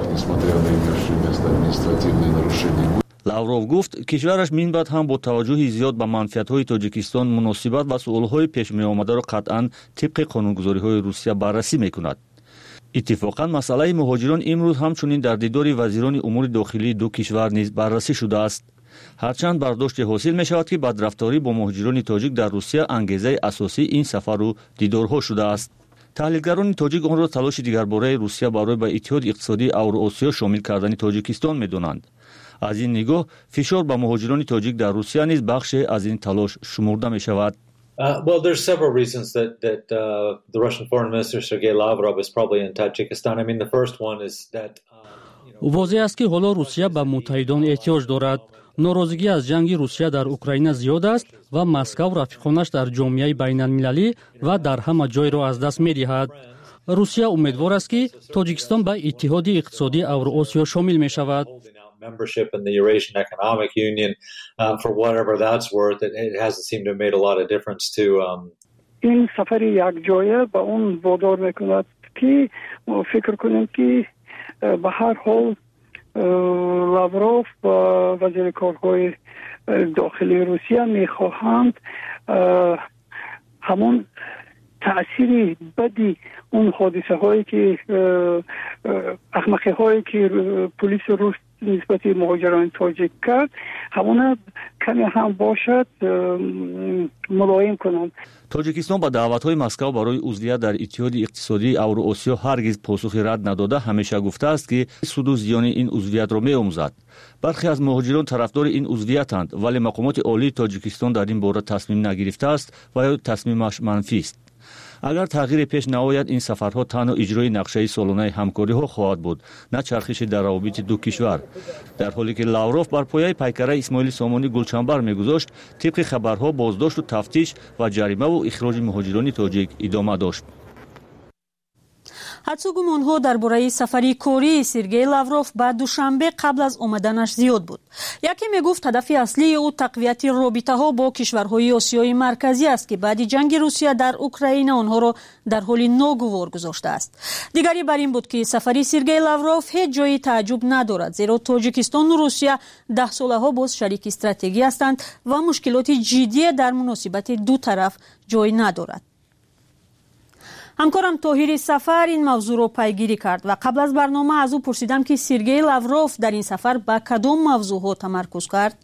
لاوروف گفت کشورش من بعد هم با توجه زیاد به منفعت‌های تاجیکستان مناسبت و سؤال‌های پیش می‌آمده را قطعاً طبق قانونگذاری‌های روسیه بررسی می‌کند. اتفاقاً مسئله مهاجران امروز همچنین در دیدار وزیران امور داخلی دو کشور نیز بررسی شده است. ҳарчанд бардошти ҳосил мешавад ки бадрафторӣ бо муҳоҷирони тоҷик дар русия ангезаи асосии ин сафару дидорҳо шудааст. таҳлилгарони тоҷик онро талоши дигарбораи русия барои ба иттиҳоди иқтисодии Авроосиё шомил кардани Тоҷикистон медонанд. аз ин нигоҳ фишор ба муҳоҷирони тоҷик дар русия низ бахше аз ин талош шумурда мешавад. Well, there's several reasons that the Russian Foreign Minister Sergei Lavrov is probably in Tajikistan. I mean, the first one is that возеҳ аст ки ҳоло русия ба муттаҳидон эҳтиёҷ дорад. норозигӣ аз ҷанги русия дар Украина зиёд аст ва Москав рафиқонаш дар ҷомеаи байналмилалӣ ва дар ҳама ҷойро аз даст медиҳад. русия умедвор аст ки Тоҷикистон ба иттиҳоди иқтисодии Авроосиё шомил мешавад. membership in the Eurasian Economic Union, for whatever that's worth, it hasn't seemed to have made a lot of difference to این سفر یک جایه به اون وادار میکند که فکر کنیم که به هر حال لاوروف و وزیر کارهای داخلی روسیه میخواهند همون تأثیر بدی اون حادثه هایی که احمقی هایی که پلیس روس نسبت مهاجران تاجیک کرد همون کمی هم باشد ملایم کنند. توجیکستان با دعوت‌های مسکو برای عضویت در اتحاد اقتصادی اوراسیا هرگز پاسخی رد نداده همیشه گفته است که سود و زیان این عضویت را می‌آموزد. برخی از مهاجران طرفدار این عضویت‌اند ولی مقامات عالی تاجیکستان در این باره تصمیم نگرفته است و یا تصمیمش منفی است. اگر تغییر پیش نیاید این سفرها تنها اجرای نقشه سالانه همکاری‌ها خواهد بود نه چرخش در روابط دو کشور. در حالی که لاوروف بر پایه پیکره اسماعیل سامانی گلچنبر می‌گذاشت طبق خبرها بازداشت و تفتیش و جریمه و اخراج مهاجران تاجیک ادامه داشت. ҳадсу гумонҳо дар бораи сафари кории Сергей Лавров ба душанбе қабл аз омаданаш зиёд буд. яке мегуфт ҳадафи аслии ӯ тақвияти робитаҳо бо кишварҳои осиёи марказӣ аст ки баъди ҷанги Русия дар Украина онҳоро дар ҳоли ногувор гузоштааст. дигари бар ин буд ки сафари Сергей Лавров ҳеҷ ҷои тааҷҷуб надорад, зеро Тоҷикистону Русия даҳсолаҳо боз шарики стратегӣ ҳастанд ва мушкилоти ҷиддие дар муносибати ду тараф ҷой надорад. ҳамкорам Тоҳири Сафар ин мавзӯъро пайгирӣ кард ва қабл аз барнома аз ӯ пурсидам ки Сергей Лавров дар ин сафар ба кадом мавзӯъҳо тамаркуз кард.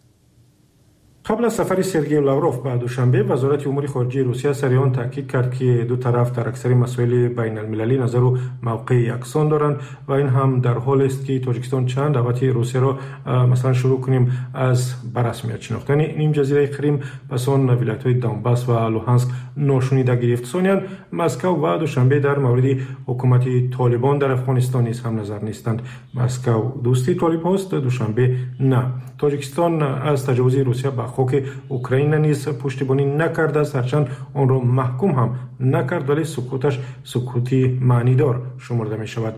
قبل از سفر سرگئی لاوروف به دوشنبه وزارت امور خارجه روسیه سریعان تاکید کرد که دو طرف در اکثر مسائل بین المللی نظر و موقع یکسان دارند و این هم در حال است که تاجیکستان چند دعوت روسیه را مثلا شروع کنیم از بررسمیت شناختن نیم جزیره کریم پس آن ولایت‌های دونباس و لوهانسک ناشونیده گرفت. ثانیاً مسکو و دوشنبه در مورد حکومت طالبان در افغانستان نیز هم نظر نیستند. مسکو دوستی طالب است، دوشنبه نه. تاجیکستان از تجاوز روسیه به خاک اوکراین نیز پشتیبانی نکرده است، هرچند آن را محکوم هم نکرد ولی سکوتش سکوتی معنیدار شمرده می شود.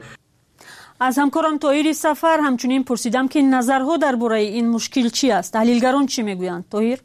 از همکارم طاهیر سفر همچنین پرسیدم که نظرها درباره این مشکل چی است؟ تحلیلگران چی میگویند؟ طاهیر؟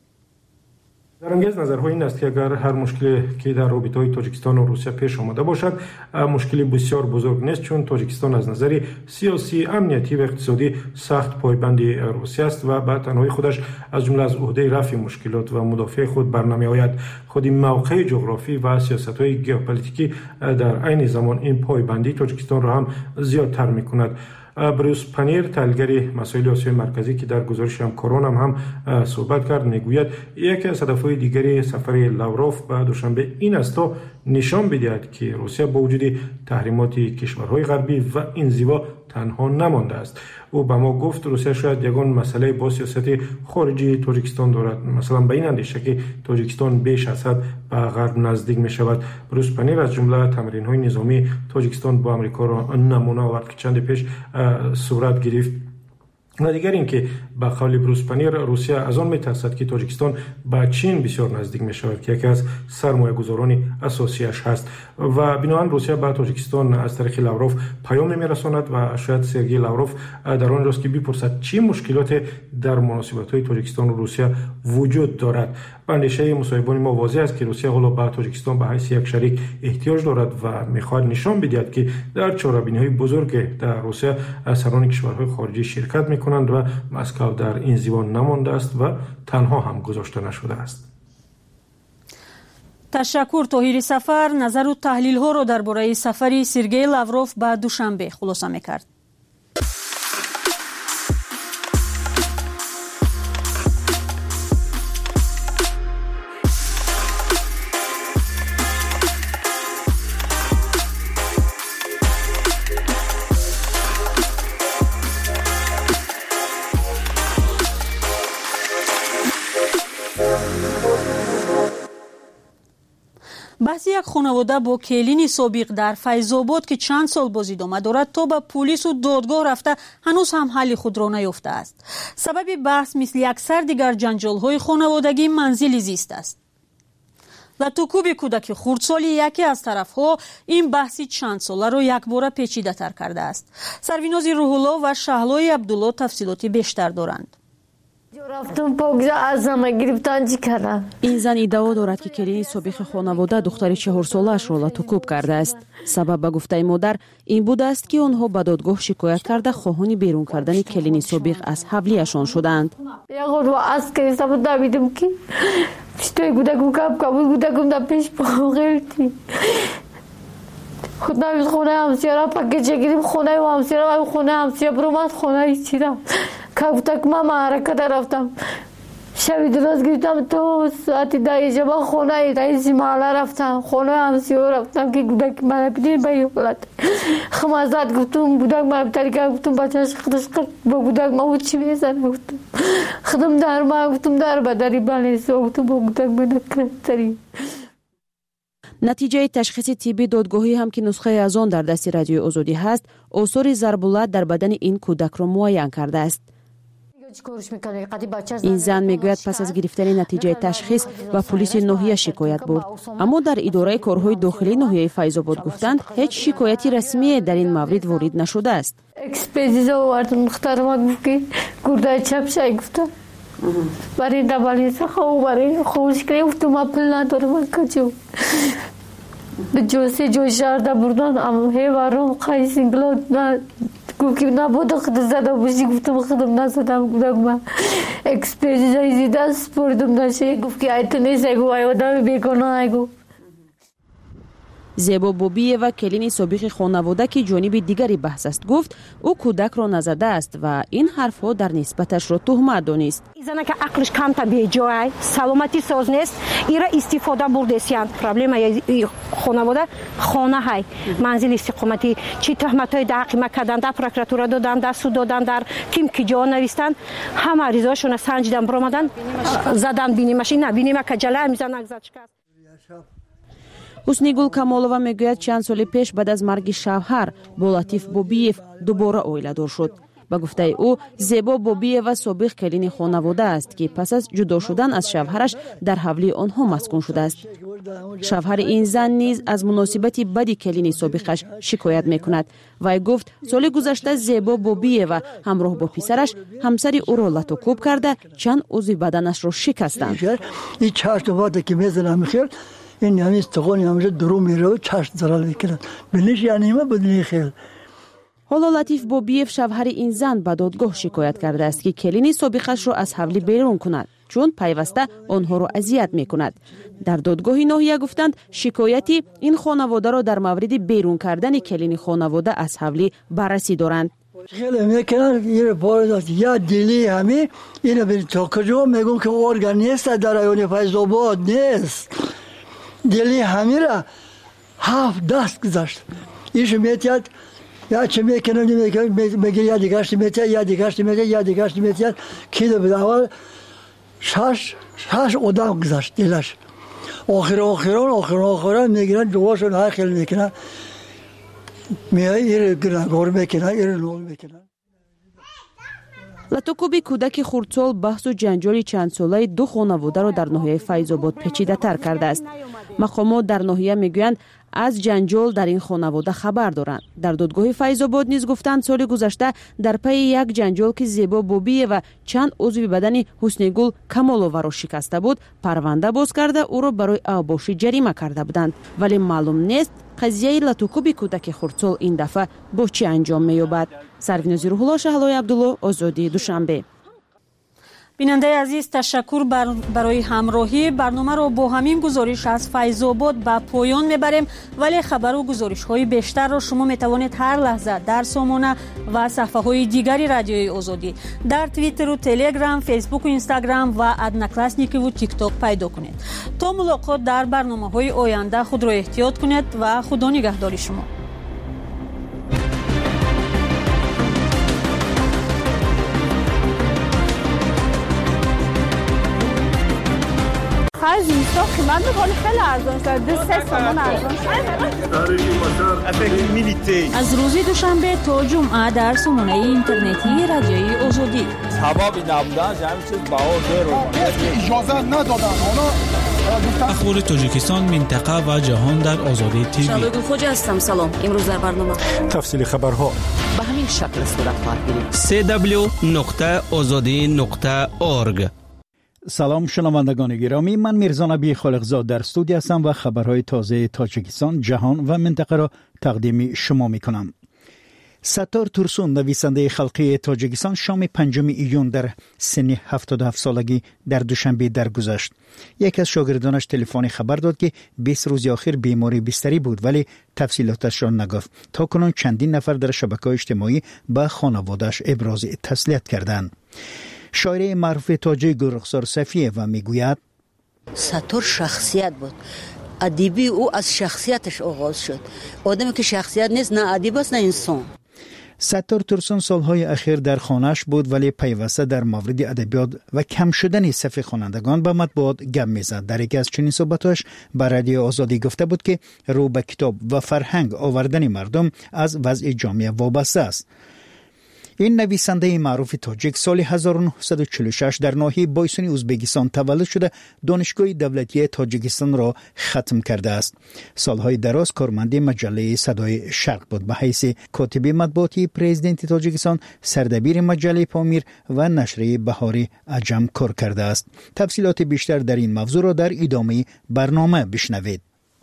در انگیز نظرها این است که اگر هر مشکلی که در رابطه‌های تاجیکستان و روسیه پیش آمده باشد مشکلی بسیار بزرگ نیست، چون تاجیکستان از نظر سیاسی، امنیتی و اقتصادی سخت پایبند روسیه است و به تنهایی خودش از جمله از عهده رفع مشکلات و مدافع خود برنمی آید. خود موقع جغرافی و سیاست‌های ژئوپلیتیکی در عین زمان این پایبندی تاجیکستان را هم زیادتر می‌کند. بروس پنیر تحلیلگر مسائل آسیای مرکزی که در گزارش همکاران هم صحبت کرد میگوید یکی از هدفهای دیگری سفر لاوروف به دوشنبه این است تا نشان بدهد که روسیه با وجود تحریمات کشورهای غربی و انزوا تنها نمانده است. او به ما گفت روسیه شاید یگان مسئله با سیاست خارجی تاجیکستان دارد، مثلا به این اندیشه که تاجیکستان بیش از حد به غرب نزدیک می شود. بروس پنیر از جمله تمرین‌های نظامی تاجیکستان با آمریکا را نمونه آورد که چند پیش صورت گرفت. و دیگر اینکه به قول بروس پنیر روسیه از آن میترسد که تاجیکستان به چین بسیار نزدیک می شود که یکی از سرمایه‌گذاران اساسیش هست و بنابراین روسیه به تاجیکستان از طریق لاوروف پیام میرساند و شاید سرگئی لاوروف در آنجاست که بپرسد چه مشکلات در مناسبت‌های تاجیکستان و روسیه وجود دارد. به اندیشه مصاحبان ما واضح است که روسیه حالا به تاجیکستان به حیث یک شریک احتیاج دارد و می‌خواهد نشان بدهد که در چهاربینی‌های بزرگ در روسیه سران کشورهای خارجی شرکت می‌کنند و مسکو در این زیوان نمانده است و تنها هم گذاشته نشده است. تشکر طاهیر سفر. نظر و تحلیل‌ها را درباره سفر سرگئی لاوروف به دوشنبه خلاصه می‌کرد. بحث یک خانواده با کلین سابق در فیض‌آباد که چند سال باز ادامه دارد تا به پلیس و دادگاه رفته هنوز هم حل خود را نیافته است. سبب بحث مثل اکثر دیگر جنجال‌های خانوادگی منزل زیست است. لطوکوب کودک خردسالی یکی از طرفها این بحثی چند ساله را یک بار پیچیده تر کرده است. سرویناز روح‌الله و شهلای عبدالله تفصیلاتی بیشتر دارند. این زن ادعا دارد که کلین سابق خانواده دختر 4 ساله‌اش را لطوکوب کرده است. سبب به گفته مادر این بوده است که آنها به دادگاه شکایت کرده خواهان بیرون کردن کلین سابق از حولیشان شدند. خود نمیز خونه همسیه را پاکیجه گیریم خونه و همسیه را خونه همسیه برومد خونه چی را که من معرکت رفتم شبی درست گیرتم تو ساعتی 10 شب خونه رئیس محله رفتم خونه همسیه رفتم که گودک من بدین به یولت خمازات گفتم بودک من بطریقه گفتم بچهش خودش با گودک من بود چی میزن گفتم خودم در من گفتم در بدری بلیس گفتم با گودک من نکرد. نتیجه تشخیص طبی دادگاهی هم که نسخه از آن در دست رادیوی آزادی هست، آثار ضربالت در بدن این کودک را معاین کرده است. این زن میگوید پس از گرفتن نتیجه تشخیص و پلیس ناحیه شکایت برد، اما در اداره کارهای داخلی ناحیه فیض‌آباد گفتند هیچ شکایتی رسمی در این مورد وارد نشده است. اکسپرتیزا آورد محترم گفت که گرده چپ شای گفت برای دبالیسه خواه برای خوش کنی گفتم ما پل ندارم کجا جوسی جو شارده بردن اما هیوارم خواهی سنگلات گفت که نبود خود زده باشی گفتم خودم نزدم گفتم من اکسپرتیزا زیده سپردم نشه گفت که ایتو نیست اگو آیودا بیکنه اگو. زیبا بوبیه و کلین سابق خانواده که جانب دیگری بحث است گفت او کودک را نزده است و این حرفها در نسبتش را تهمت دانست. زنه که عقلش کم تا به جای سلامتی ساز نیست ایرا استفاده برده‌اند. پرابلم خانواده خانه های منزل استقامتی چی تهمت‌های دقیق کردن در پروکراتورا دادن در سود دادن در کیم کی جا نوشتن همه ریزاشون سنجیدن برآمدن زدن بینیمش نه بینیم که جلای میزنن زدش کرد. حسنیگул камолова мегӯяд чанд соли пеш баъд аз марги шавҳар бо латиф бобиев дубора оиладор шуд. ба гуфтаи ӯ зебо бобиева собиқ келини хонавода аст ки пас аз ҷудо шудан аз шавҳараш дар ҳавлии онҳо маскун шудааст. шавҳари ин зан низ аз муносибати бади келини собиқаш шикоят мекунад. вай гуфт соли гузашта зебо бобиева ҳамроҳ бо писараш ҳамсари ӯро латокӯб карда чанд узви баданашро шикастанд. این همین استقال همیشه درو میره و چشم زرال میکنند بلیش یعنی ما بدونی خیل. حالا لطیف بوبیف شوهر این زن به دادگاه شکایت کرده است که کلین سابقش را از حولی بیرون کند چون پیوسته آنها را اذیت میکند. در دادگاه ناحیه گفتند شکایتی این خانواده را در مورد بیرون کردن کلین خانواده از حولی بررسی دارند. خیلی میکنن یه بار یا دلی همین اینو به تا کجا میگن که ارگان نیست در ایون فیض‌آباد نیست. دلی همین را 7 گذاشت. ایش میتیاد یا چه میکنه میگه یا دیگرش میتیاد یا دیگرش میتیاد یا دیگرش میتیاد کی دو اول 6 آدم گذاشت دلش. آخران میگیرن جواشون های خیلی میکنن میای ایره گور میکنن ایره نول میکنن. لطوکوبی کودک خردسال بحث و جنجال چند ساله دو خانواده را در ناحیه فیض‌آباد پیچیده تر کرده است. مقامات در ناحیه میگویند از جنجال در این خانواده خبر دارند. در دادگاه فیض‌آباد نیز گفتند سال گذشته در پی یک جنجال که زیبا بوبیه و چند عضو بدن حسنیگول کمالووا را شکسته بود پرونده باز کرده او را برای اوباشی جریمه کرده بودند، ولی معلوم نیست قضیه لطوکوبی کودک خردسال این دفعه با چه انجام می‌یابد. سرویناز روح‌الله، شهلای عبدالله، آزادی دوشنبه. بیننده عزیز تشکر برای همراهی. برنامه را با همین گزارش از فیض‌آباد به پایان میبریم، ولی خبر و گزارش های بیشتر را شما میتوانید هر لحظه در سامانه و صفحه های دیگری رادیوی آزادی در توییتر و تلگرام، فیسبوک و اینستاگرام و ادناکلاسنیکی و تیک تاک پیدا کنید. تا ملاقات در برنامه های آینده خود را احتیاط کنید و خدا نگهداری شما. از این چند تا خیلی ارزان شد 3 تومان ارزان شد. از روز دوشنبه تا جمعه در سامانه اینترنتی رادیوی آزادی سببی نبودن همین چیز اجازه ندادن. اخبار تاجیکستان، منطقه و جهان در آزادی تیوی. شادگل خوجا هستم. سلام. امروز در برنامه تفصیل خبرها به همین شکل صورت خواهد گرفت. www.azadi.org. سلام شنوندگان گرامی، من میرزا نبی خالقزاد در استودیو هستم و خبرهای تازه تاجیکستان، جهان و منطقه را تقدیم شما میکنم. ستار تورسون، نویسنده خلقی تاجیکستان، شام 5 ایون در سن 77 سالگی در دوشنبه درگذشت. یک از شاگردانش تلفنی خبر داد که 20 روز آخر بیماری بستری بود ولی تفصیلاتش را نگفت. تا کنون چندین نفر در شبکه‌های اجتماعی به خانواده‌اش ابراز تسلیت کردند. شاعر معروف تاجیک رخسار صفیه و میگوید ستار شخصیت بود. ادیبی او از شخصیتش آغاز شد. آدمی که شخصیت نیست نه ادیب است نه انسان. ستار تورسون سالهای اخیر در خانه‌اش بود ولی پیوسته در مورد ادبیات و کم شدن صف خوانندگان به مطبوعات گپ می‌زد. در یکی از چنین صحبت‌هاش به رادیو آزادی گفته بود که رو به کتاب و فرهنگ آوردن مردم از وضع جامعه وابسته است. این نویسنده معروف تاجیک سال 1946 در ناحیه بایسونی ازبکستان تولد شده دانشگاه دولتی تاجیکستان را ختم کرده است. سالهای دراز کارمند مجله صدای شرق بود. به حیث کاتب مطبوعاتی پرزیدنت تاجیکستان، سردبیر مجله پامیر و نشریه بهاری عجم کار کرده است. تفصیلات بیشتر در این موضوع را در ادامه برنامه بشنوید.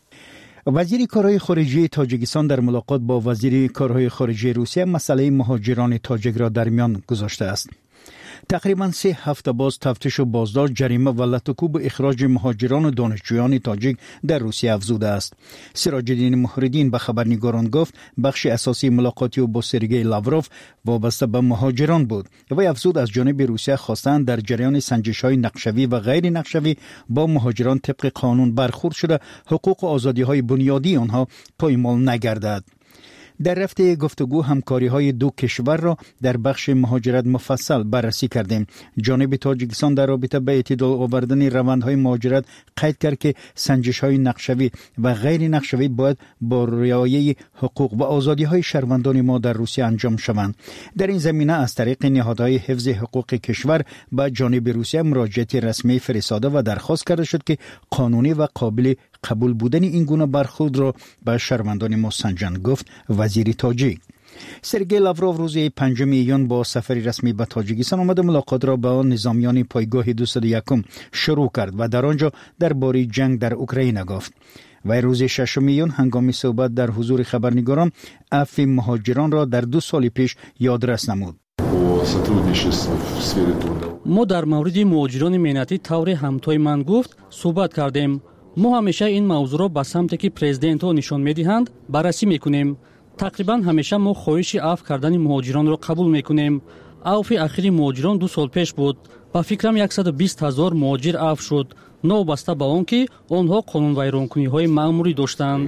وزیر کارهای خارجه تاجیکستان در ملاقات با وزیر کارهای خارجه روسیه مسئله مهاجران تاجیک را در میان گذاشته است. تقریباً 3 هفته باز تفتیش و بازداشت، جریمه و لطوکوب اخراج مهاجران و دانشجویان تاجیک در روسیه افزوده است. سراج الدین محردین به خبرنگاران گفت بخش اساسی ملاقاتی او با سرگئی لاوروف وابسته به مهاجران بود و افزود از جانب روسیه خواستند در جریان سنجش‌های نقشوی و غیر نقشوی با مهاجران طبق قانون برخورد شده حقوق و آزادی‌های بنیادی آنها پایمال نگردد. در رفته گفتگو همکاری‌های دو کشور را در بخش مهاجرت مفصل بررسی کردیم. جانب تاجیکستان در رابطه با اعتدال آوردن روندهای مهاجرت قید کرد که سنجش‌های نقشوی و غیر نقشوی باید با رعایت حقوق و آزادی‌های شهروندان ما در روسیه انجام شوند. در این زمینه از طریق نهادهای حفظ حقوق کشور به جانب روسیه مراجعه رسمی فرستاده و درخواست کرده شد که قانونی و قابل قبول بودن این گونه برخورد را به شهروندان ما سنجند، گفت وزیر تاجیک. سرگئی لاوروف روز 5 ایون با سفری رسمی به تاجیکستان آمد و ملاقات را با نظامیان پایگاه 201 شروع کرد و در آنجا درباره جنگ در اوکراین گفت. و روز 6 ایون هنگام صحبت در حضور خبرنگاران عفو مهاجران را در 2 سال پیش یادرس نمود. ما در مورد مهاجران مهنتی طور همتای من گفت صحبت کردیم. ما همیشه این موضوع را به سمتی که پرزیدنت ها نشان میدهند بررسی میکنیم. تقریبا همیشه ما خواهش عفو کردن مهاجران را قبول میکنیم. عفو اخیری مهاجران 2 سال پیش بود. با فکرم 120,000 مهاجر عفو شد، نوبسته به آن که آنها قانون ویرانکنی های مأموری داشتند.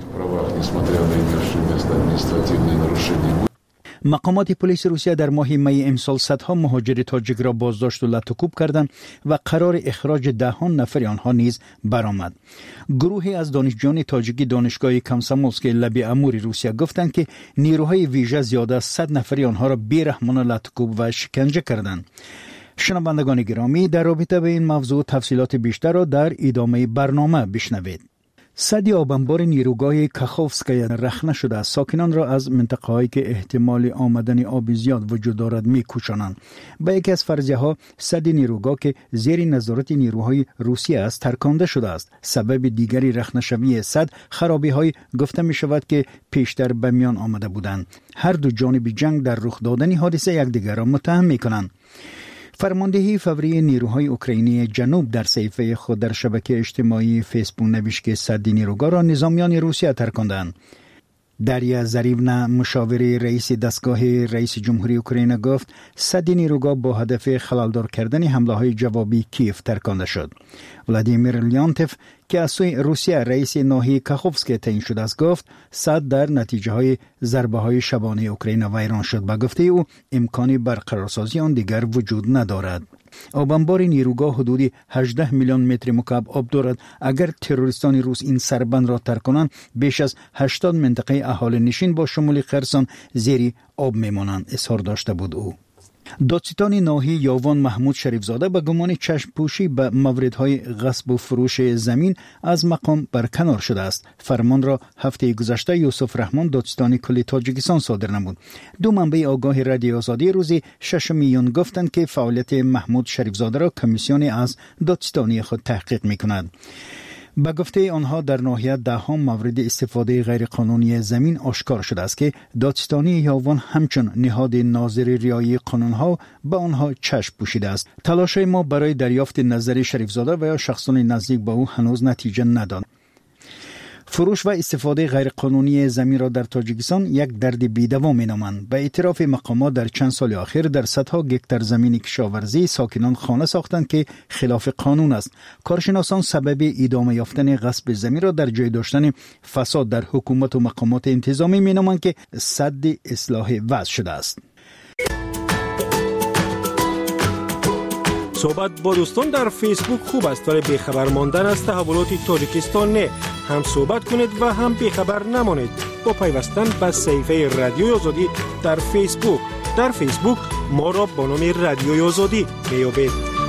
مقامات پلیس روسیه در ماه می امسال صدها مهاجر تاجیک را بازداشت و لطوکوب کردند و قرار اخراج دهان نفر آنها نیز برآمد. گروهی از دانشجویان تاجیکی دانشگاه کامسامولسک لب امور روسیه گفتند که نیروهای ویژه زیاده از 100 نفر آنها را بی‌رحمانه لطوکوب و شکنجه کردند. شنوندگان گرامی، در رابطه با این موضوع تفصیلات بیشتر را در ادامه برنامه بشنوید. سد آبانبار نیروگاه کاخوفسکای رخنه شده است. ساکنان را از منطقه‌هایی که احتمال آمدن آب زیاد وجود دارد می‌کوشانند. با یکی از فرضیه‌ها سد نیروگاه که زیر نظارت نیروهای روسیه است ترکانده شده است. سبب دیگری رخنه‌شوی سد خرابی‌های گفته می‌شود که پیشتر به میان آمده بودند. هر دو جانب جنگ در رخ دادن حادثه یکدیگر را متهم می‌کنند. فرماندهی فوری نیروهای اوکراینی جنوب در صفحه خود در شبکه اجتماعی فیسبوک نوشت که سد نیروگاه را نظامیان روسیه ترکاندند. دریا زریونا مشاور رئیس دستگاه رئیس جمهوری اوکراین گفت سد نیروگاه با هدف خلالدار کردن حمله‌های جوابی کیف ترکانده شد. ولادیمیر لیانتوف که از سوی روسیه رئیس ناحیه کاخوفسک تعیین شده است گفت سد در نتیجه ضربه‌های شبانه اوکراین ویران شد. با گفته او امکان برقرارسازی آن دیگر وجود ندارد. آبانبار نیروگاه حدود 18 میلیون متر مکعب آب دارد. اگر تروریستان روس این سربند را ترک کنند بیش از 80 منطقه اهالی نشین با شمول خرسان زیر آب میمانند، اظهار داشته بود او. دادستان ناحیه یاوان محمود شریفزاده به گمان چشم پوشی به موردهای غصب و فروش زمین از مقام برکنار شده است. فرمان را هفته گذشته یوسف رحمان دادستان کلی تاجیکستان صادر نمود. دو منبع آگاه رادیو آزادی روز 6 میون گفتند که فعالیت محمود شریفزاده را کمیسیون از دادستانی خود تحقیق می‌کند. به گفته آنها در ناحیه ده‌ها مورد استفاده غیرقانونی زمین آشکار شده است که دادستانی یاوان همچون نهاد ناظر ریایی قانونها به آنها چشم پوشیده است. تلاش ما برای دریافت نظر شریفزاده و یا شخصان نزدیک به او هنوز نتیجه نداد. فروش و استفاده غیرقانونی زمین را در تاجیکستان یک درد بی‌دوا می‌نامند. به اعتراف مقامات در چند سال اخیر در صدها گکتار زمین کشاورزی ساکنان خانه ساختند که خلاف قانون است. کارشناسان سبب ادامه یافتن غصب زمین را در جای داشتن فساد در حکومت و مقامات انتظامی می‌نامند که سد اصلاح وضع شده است. صحبت با دوستان در فیسبوک خوب است ولی بیخبر ماندن از تحولات تاجیکستان نه. هم صحبت کنید و هم بیخبر نمانید با پیوستن به صفحه رادیوی آزادی در فیسبوک. در فیسبوک ما را با نام رادیوی آزادی میابید.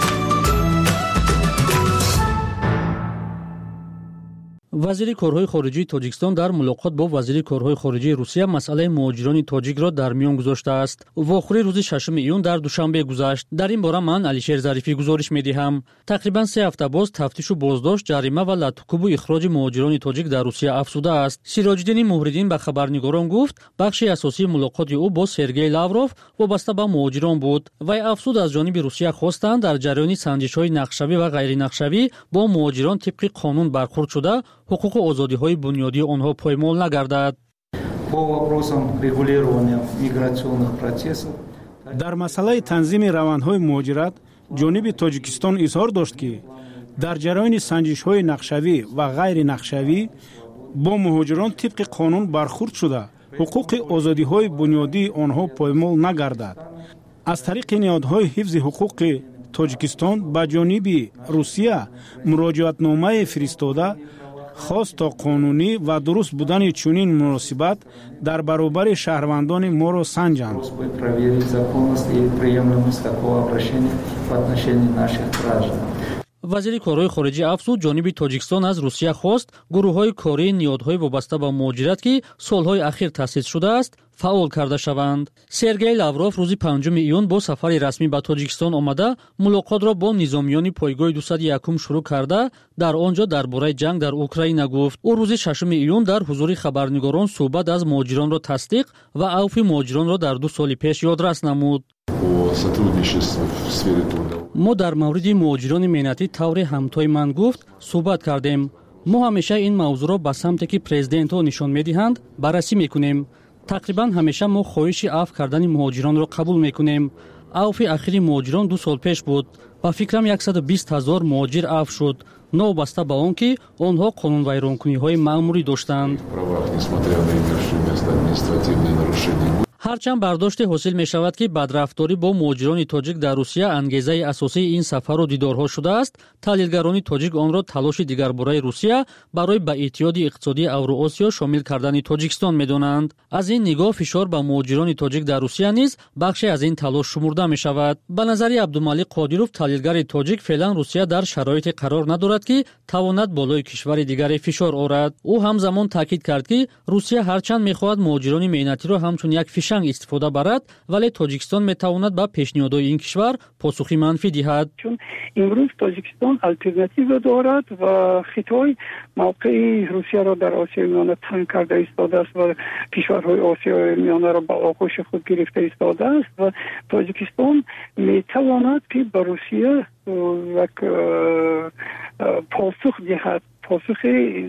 وزیر کارهای خارجی تاجیکستان در ملاقات با وزیر کارهای خارجی روسیه مسئله مهاجران تاجیک را در میان گذاشته است. واخوری روز 6 ایون در دوشنبه گذشت. در این باره من علیشیر ظریفی گزارش می‌دهم. تقریباً 3 هفته باز تفتیش و بازداشت، جریمه و لطف‌کوب و اخراج مهاجران تاجیک در روسیه افزوده است. سیراج‌الدین مهردین به خبرنگاران گفت بخشی اساسی ملاقات او با سرگئی لاوروف وابسته به مهاجران بود. وی افزود از جانب روسیه خواستند در جریان سنجش‌های نقشوی و غیر نقشوی با مهاجران طبق قانون برخورد شده حقوق و آزادی‌های بنیادی آنها پایمال نگردد. در مسئله تنظیم روندهای مهاجرت جانب تاجیکستان اظهار داشت که در جریان سنجش‌های نقشوی و غیر نقشوی با مهاجران طبق قانون برخورد شده حقوق آزادی‌های بنیادی آنها پایمال نگردد. از طریق نهادهای حفظ حقوق تاجیکستان به جانب روسیه مراجعتنامه فرستاده خواست تا قانونی و درست بودن چنین مناسبت در برابر شهروندان ما را سنجند. وزیر کارهای خارجی افزود جانب تاجیکستان از روسیه خواست گروه‌های کاری نیادهای وابسته به مهاجرت که سالهای اخیر تأسیس شده است فعال کرده شوند. سرگئی لاوروف روز 5 ایون با سفر رسمی به تاجیکستان آمده ملاقات را با نظامیان پایگاه 201 شروع کرده در آنجا درباره جنگ در اوکراین گفت. او روز 6 ایون در حضور خبرنگاران صحبت از مهاجران را تصدیق و عفو مهاجران را در 2 سال پیش یادرس نمود. ما در مورد مهاجران مهنتی طور همتای گفت صحبت کردیم. ما همیشه این موضوع را به سمتی که پرزیدنت ها نشان می‌دهند بررسی می‌کنیم. تقریبا همیشه ما خواهش عفو کردن مهاجران را قبول می‌کنیم. عفو اخیر مهاجران 2 سال پیش بود. با فکرم 120,000 مهاجر عفو شد. نوبسته به آن که آنها قانون ویرانکنی‌های مأموری داشتند. هرچند برداشت حاصل می شود که بدرفتاری با مهاجران تاجیک در روسیه انگیزه اساسی این سفر و دیدارها شده است، تحلیلگران تاجیک آن را تلاش دیگرباره روسیه برای به اتحاد اقتصادی اوراسیا شامل کردن تاجیکستان می دانند. از این نگاه فشار به مهاجران تاجیک در روسیه نیز بخشی از این تلاش شمرده می شود. به نظر عبدالمالک قادیروف تحلیلگر تاجیک فعلا روسیه در شرایط قرار ندارد که تواند بالای کشور دیگر فشار آورد. او همزمان تاکید کرد که روسیه هرچند می خواهد مهاجران مهنتی را همچون یک فشنگ استفاده برد ولی تاجیکستان میتواند به پیشنهادهای این کشور پاسخی منفی دهد. چون امروز تاجیکستان الटरनेटिव دارد و خطای موقع روسیه را در آسیای میانه تنگ کرده ایستاده است و کشورهای آسیای میانه را به آغوش خود گرفته ایستاده است و تاجیکستان میتواند که به روسیه یک پاسخ دهد، پاسخ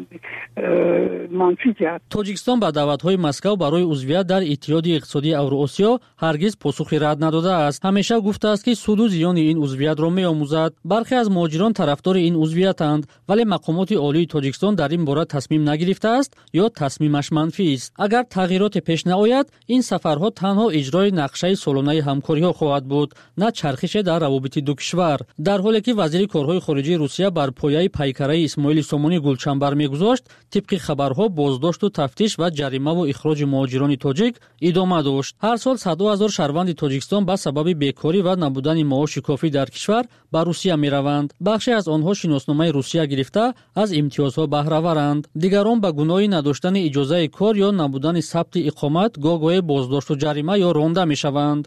منفی کرد. توجیکستان با دعوت‌های مسکو برای عضویت در اتحاد اقتصادی اوراسیا هرگز پاسخی رد نداده است. همیشه گفته است که سود و زیان این عضویت را می‌آموزد. برخی از مهاجران طرفدار این عضویت‌اند، ولی مقامات عالی توجیکستان در این باره تصمیم نگرفته است یا تصمیمش منفی است. اگر تغییرات پیش نیاید، این سفرها تنها اجرای نقشه سالانه همکاری‌ها خواهد بود، نه چرخش در روابط دو کشور. در حالی که وزیر کارهای خارجه روسیه بر پایه پیکره اسماعیل سامونی گلچنبر می‌گذاشت، طبق خبرها بازداشت و تفتیش و جریمه و اخراج مهاجران تاجیک ادامه داشت. هر سال صدها هزار شهروند تاجیکستان به سبب بیکاری و نبودن معاش کافی در کشور به روسیه می‌روند. بخشی از آنها شناسنامه روسیه گرفته از امتیازها بهره‌ورند. دیگران به گناه نداشتن اجازه کار یا نبودن ثبت اقامت گاهی بازداشت و جریمه یا رانده می‌شوند.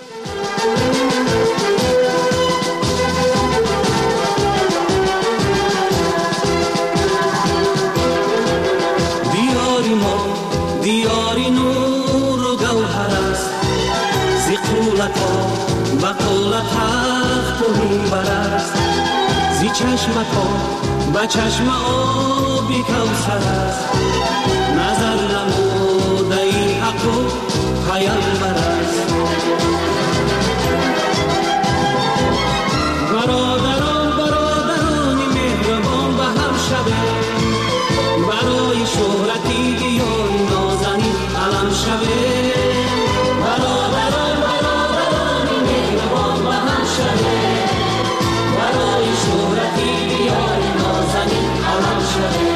دیاری نور و گوهر است، زی قولتا و قولت حق و منبر است، زی چشمتا و چشم آبی کوثر است، نظر نموده ای حق و پیامبر است. برادران مهربان به هم شده، برای شهرتی دیاری نازنین علم شده. برادران مهربان به هم شده، برای شهرتی دیاری نازنین علم شده.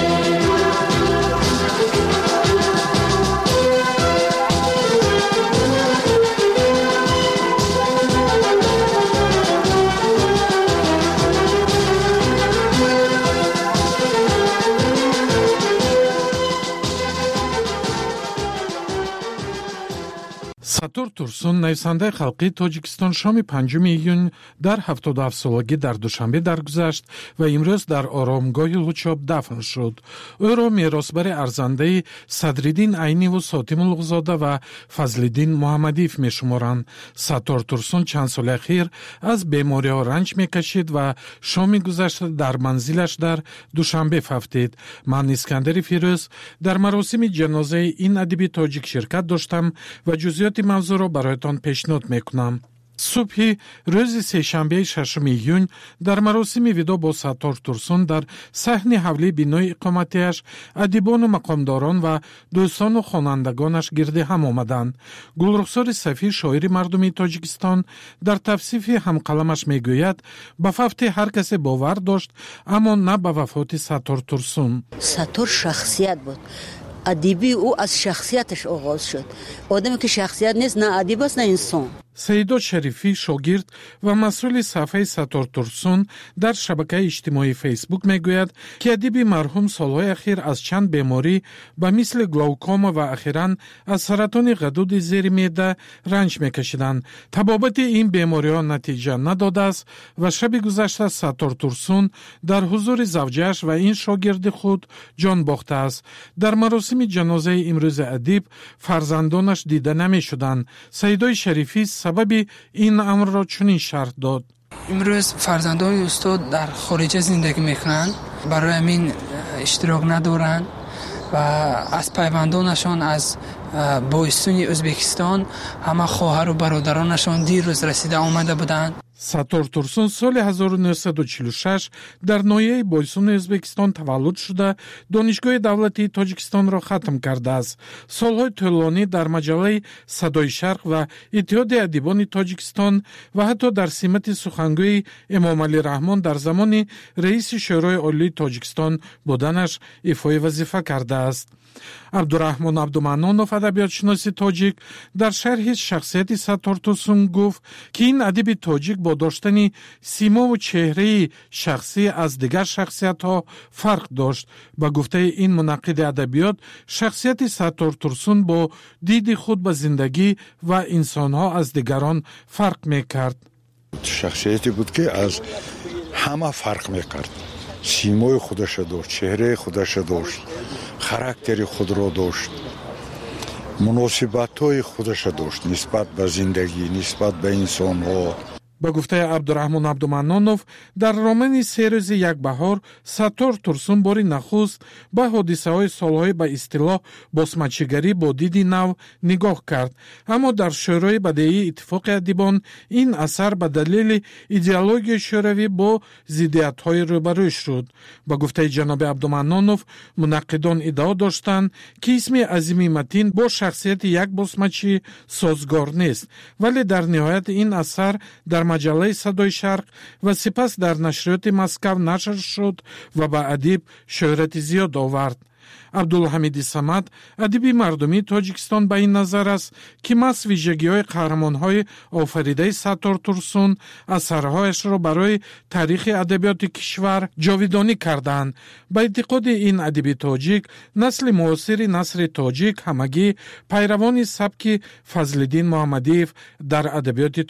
сатур турсун нависандаи халқии тоҷикистон шоми 5 июн дар 77 солагӣ дар душанбе даргузашт ва имрӯз дар оромгоҳи лучоб дафн шуд. ӯро меросбари арзандаи Садриддин Айниву Сотимуллузода ва Фазлиддин Муҳаммадиев мешуморанд. Саттор Турсун чанд соли ахир аз бемориҳо ранҷ мекашид ва шоми гузашта дар манзилаш дар Душанбе фафтид. Ман Искандари Фирӯз дар маросими ҷанозаи ин адиби тоҷик ширкат доштам ва ҷузъиёти мавзӯъро бароятон пешниҳод мекунам. субҳи рӯзи сешанбеи 6 июн дар маросими видо бо Саттор Турсун дар саҳни ҳавлии бинои иқоматиаш адибону мақомдорон ва дӯстону хонандагонаш гирди ҳам омаданд. Гулрухсори Сафӣ, шоири мардуми Тоҷикистон, дар тавсифи ҳамқаламаш мегӯяд, ба фавти ҳар касе бовар дошт, аммо на ба вафоти Саттор Турсун. Саттор шахсият буд. Адиби ӯ аз шахсияташ оғоз шуд. Одаме ки шахсият нест, на адиб аст, на инсон. Саидот Шарифӣ, шогирд ва масъули сафҳаи Саттор Турсун дар шабакаи иҷтимоии Фейсбук мегӯяд, ки адиби марҳум солҳои ахир аз чанд беморӣ ба мисли глаукома ва ахиран аз саратони ғадуди зери меъда ранҷ мекашиданд. Табобати ин бемориҳо натиҷа надодааст ва шаби гузашта Саттор Турсун дар ҳузури завҷааш ва ин шогирди худ ҷон бохтааст. Дар маросими ҷанозаи имрӯзи адиб фарзандонаш дида намешуданд. Саидои Шарифӣ сабаби ин амрро чунин шарҳ дод. имрӯз фарзандони устод дар хориҷа зиндагӣ мекунанд, барои ҳамин иштирок надоранд ва аз пайвандонашон аз боистуни Ӯзбекистон ҳама хоҳару бародаронашон диррӯз расида омада буданд. Саттор Турсун соли 1946 дар ноҳияи Бойсуни Ӯзбекистон таваллуд шуда, донишгоҳи давлатии Тоҷикистонро хатм кардааст. Солҳои тӯлонӣ дар маҷаллаи Садои Шарқ ва Иттиҳоди адибони Тоҷикистон ва ҳатто дар симати сухангӯи Эмомалӣ Раҳмон дар замони раиси Шӯрои Олии Тоҷикистон буданаш ифои вазифа кардааст. Абдураҳмон Абдуманнонов, адабиётшиноси тоҷик, дар шарҳи шахсияти Саттор Турсун гуфт, ки ин адиби тоҷик бо доштани симову чеҳраи шахсӣ аз дигар шахсиятҳо фарқ дошт. Ба гуфтаи ин мунаққиди адабиёт, шахсияти Саттор Турсун бо диди худ ба зиндагӣ ва инсонҳо аз дигарон фарқ мекард. шахсияте буд ки аз ҳама фарқ мекард. симои худаша дошт, чеҳраи худаша дошт, характери худро дошт, муносибатҳои худаша дошт нисбат ба зиндагӣ, нисбат ба инсонҳо. ба гуфтаи абдураҳмон абдуманнонов, дар романи серӯзи як баҳор Саттор Турсун бори нахуст ба ҳодисаҳои солҳои ба истилоҳ босмачигарӣ бо диди нав нигоҳ кард. Аммо дар шӯрои бадеии иттифоқи адибон ин асар ба далели идеологияи шӯравӣ бо зиддиятҳои рӯбарӯ шуд. Ба гуфтаи ҷаноби Абдуманнонов, мунаққидон иддао доштанд, ки исми Азими Матин бо шахсияти як босмачӣ созгор нест, вале дар ниҳоят ин асар дар маҷаллаи Садои Шарқ ва сипас дар нашриёти Москав нашр шуд ва ба адиб шӯҳрати зиёд овард. Абдулҳамиди Самад, адиби мардумии Тоҷикистон, ба ин назар аст, ки маҳз вижагиҳои қаҳрамонҳои офаридаи Саттор Турсун асарҳояшро барои таърихи адабиёти кишвар ҷовидонӣ кардаанд. Ба эътиқоди ин адиби тоҷик, насли муосири Насри Тоҷик ҳамагӣ пайравони сабки Фазлиддин Муҳаммадиев дар адабиёти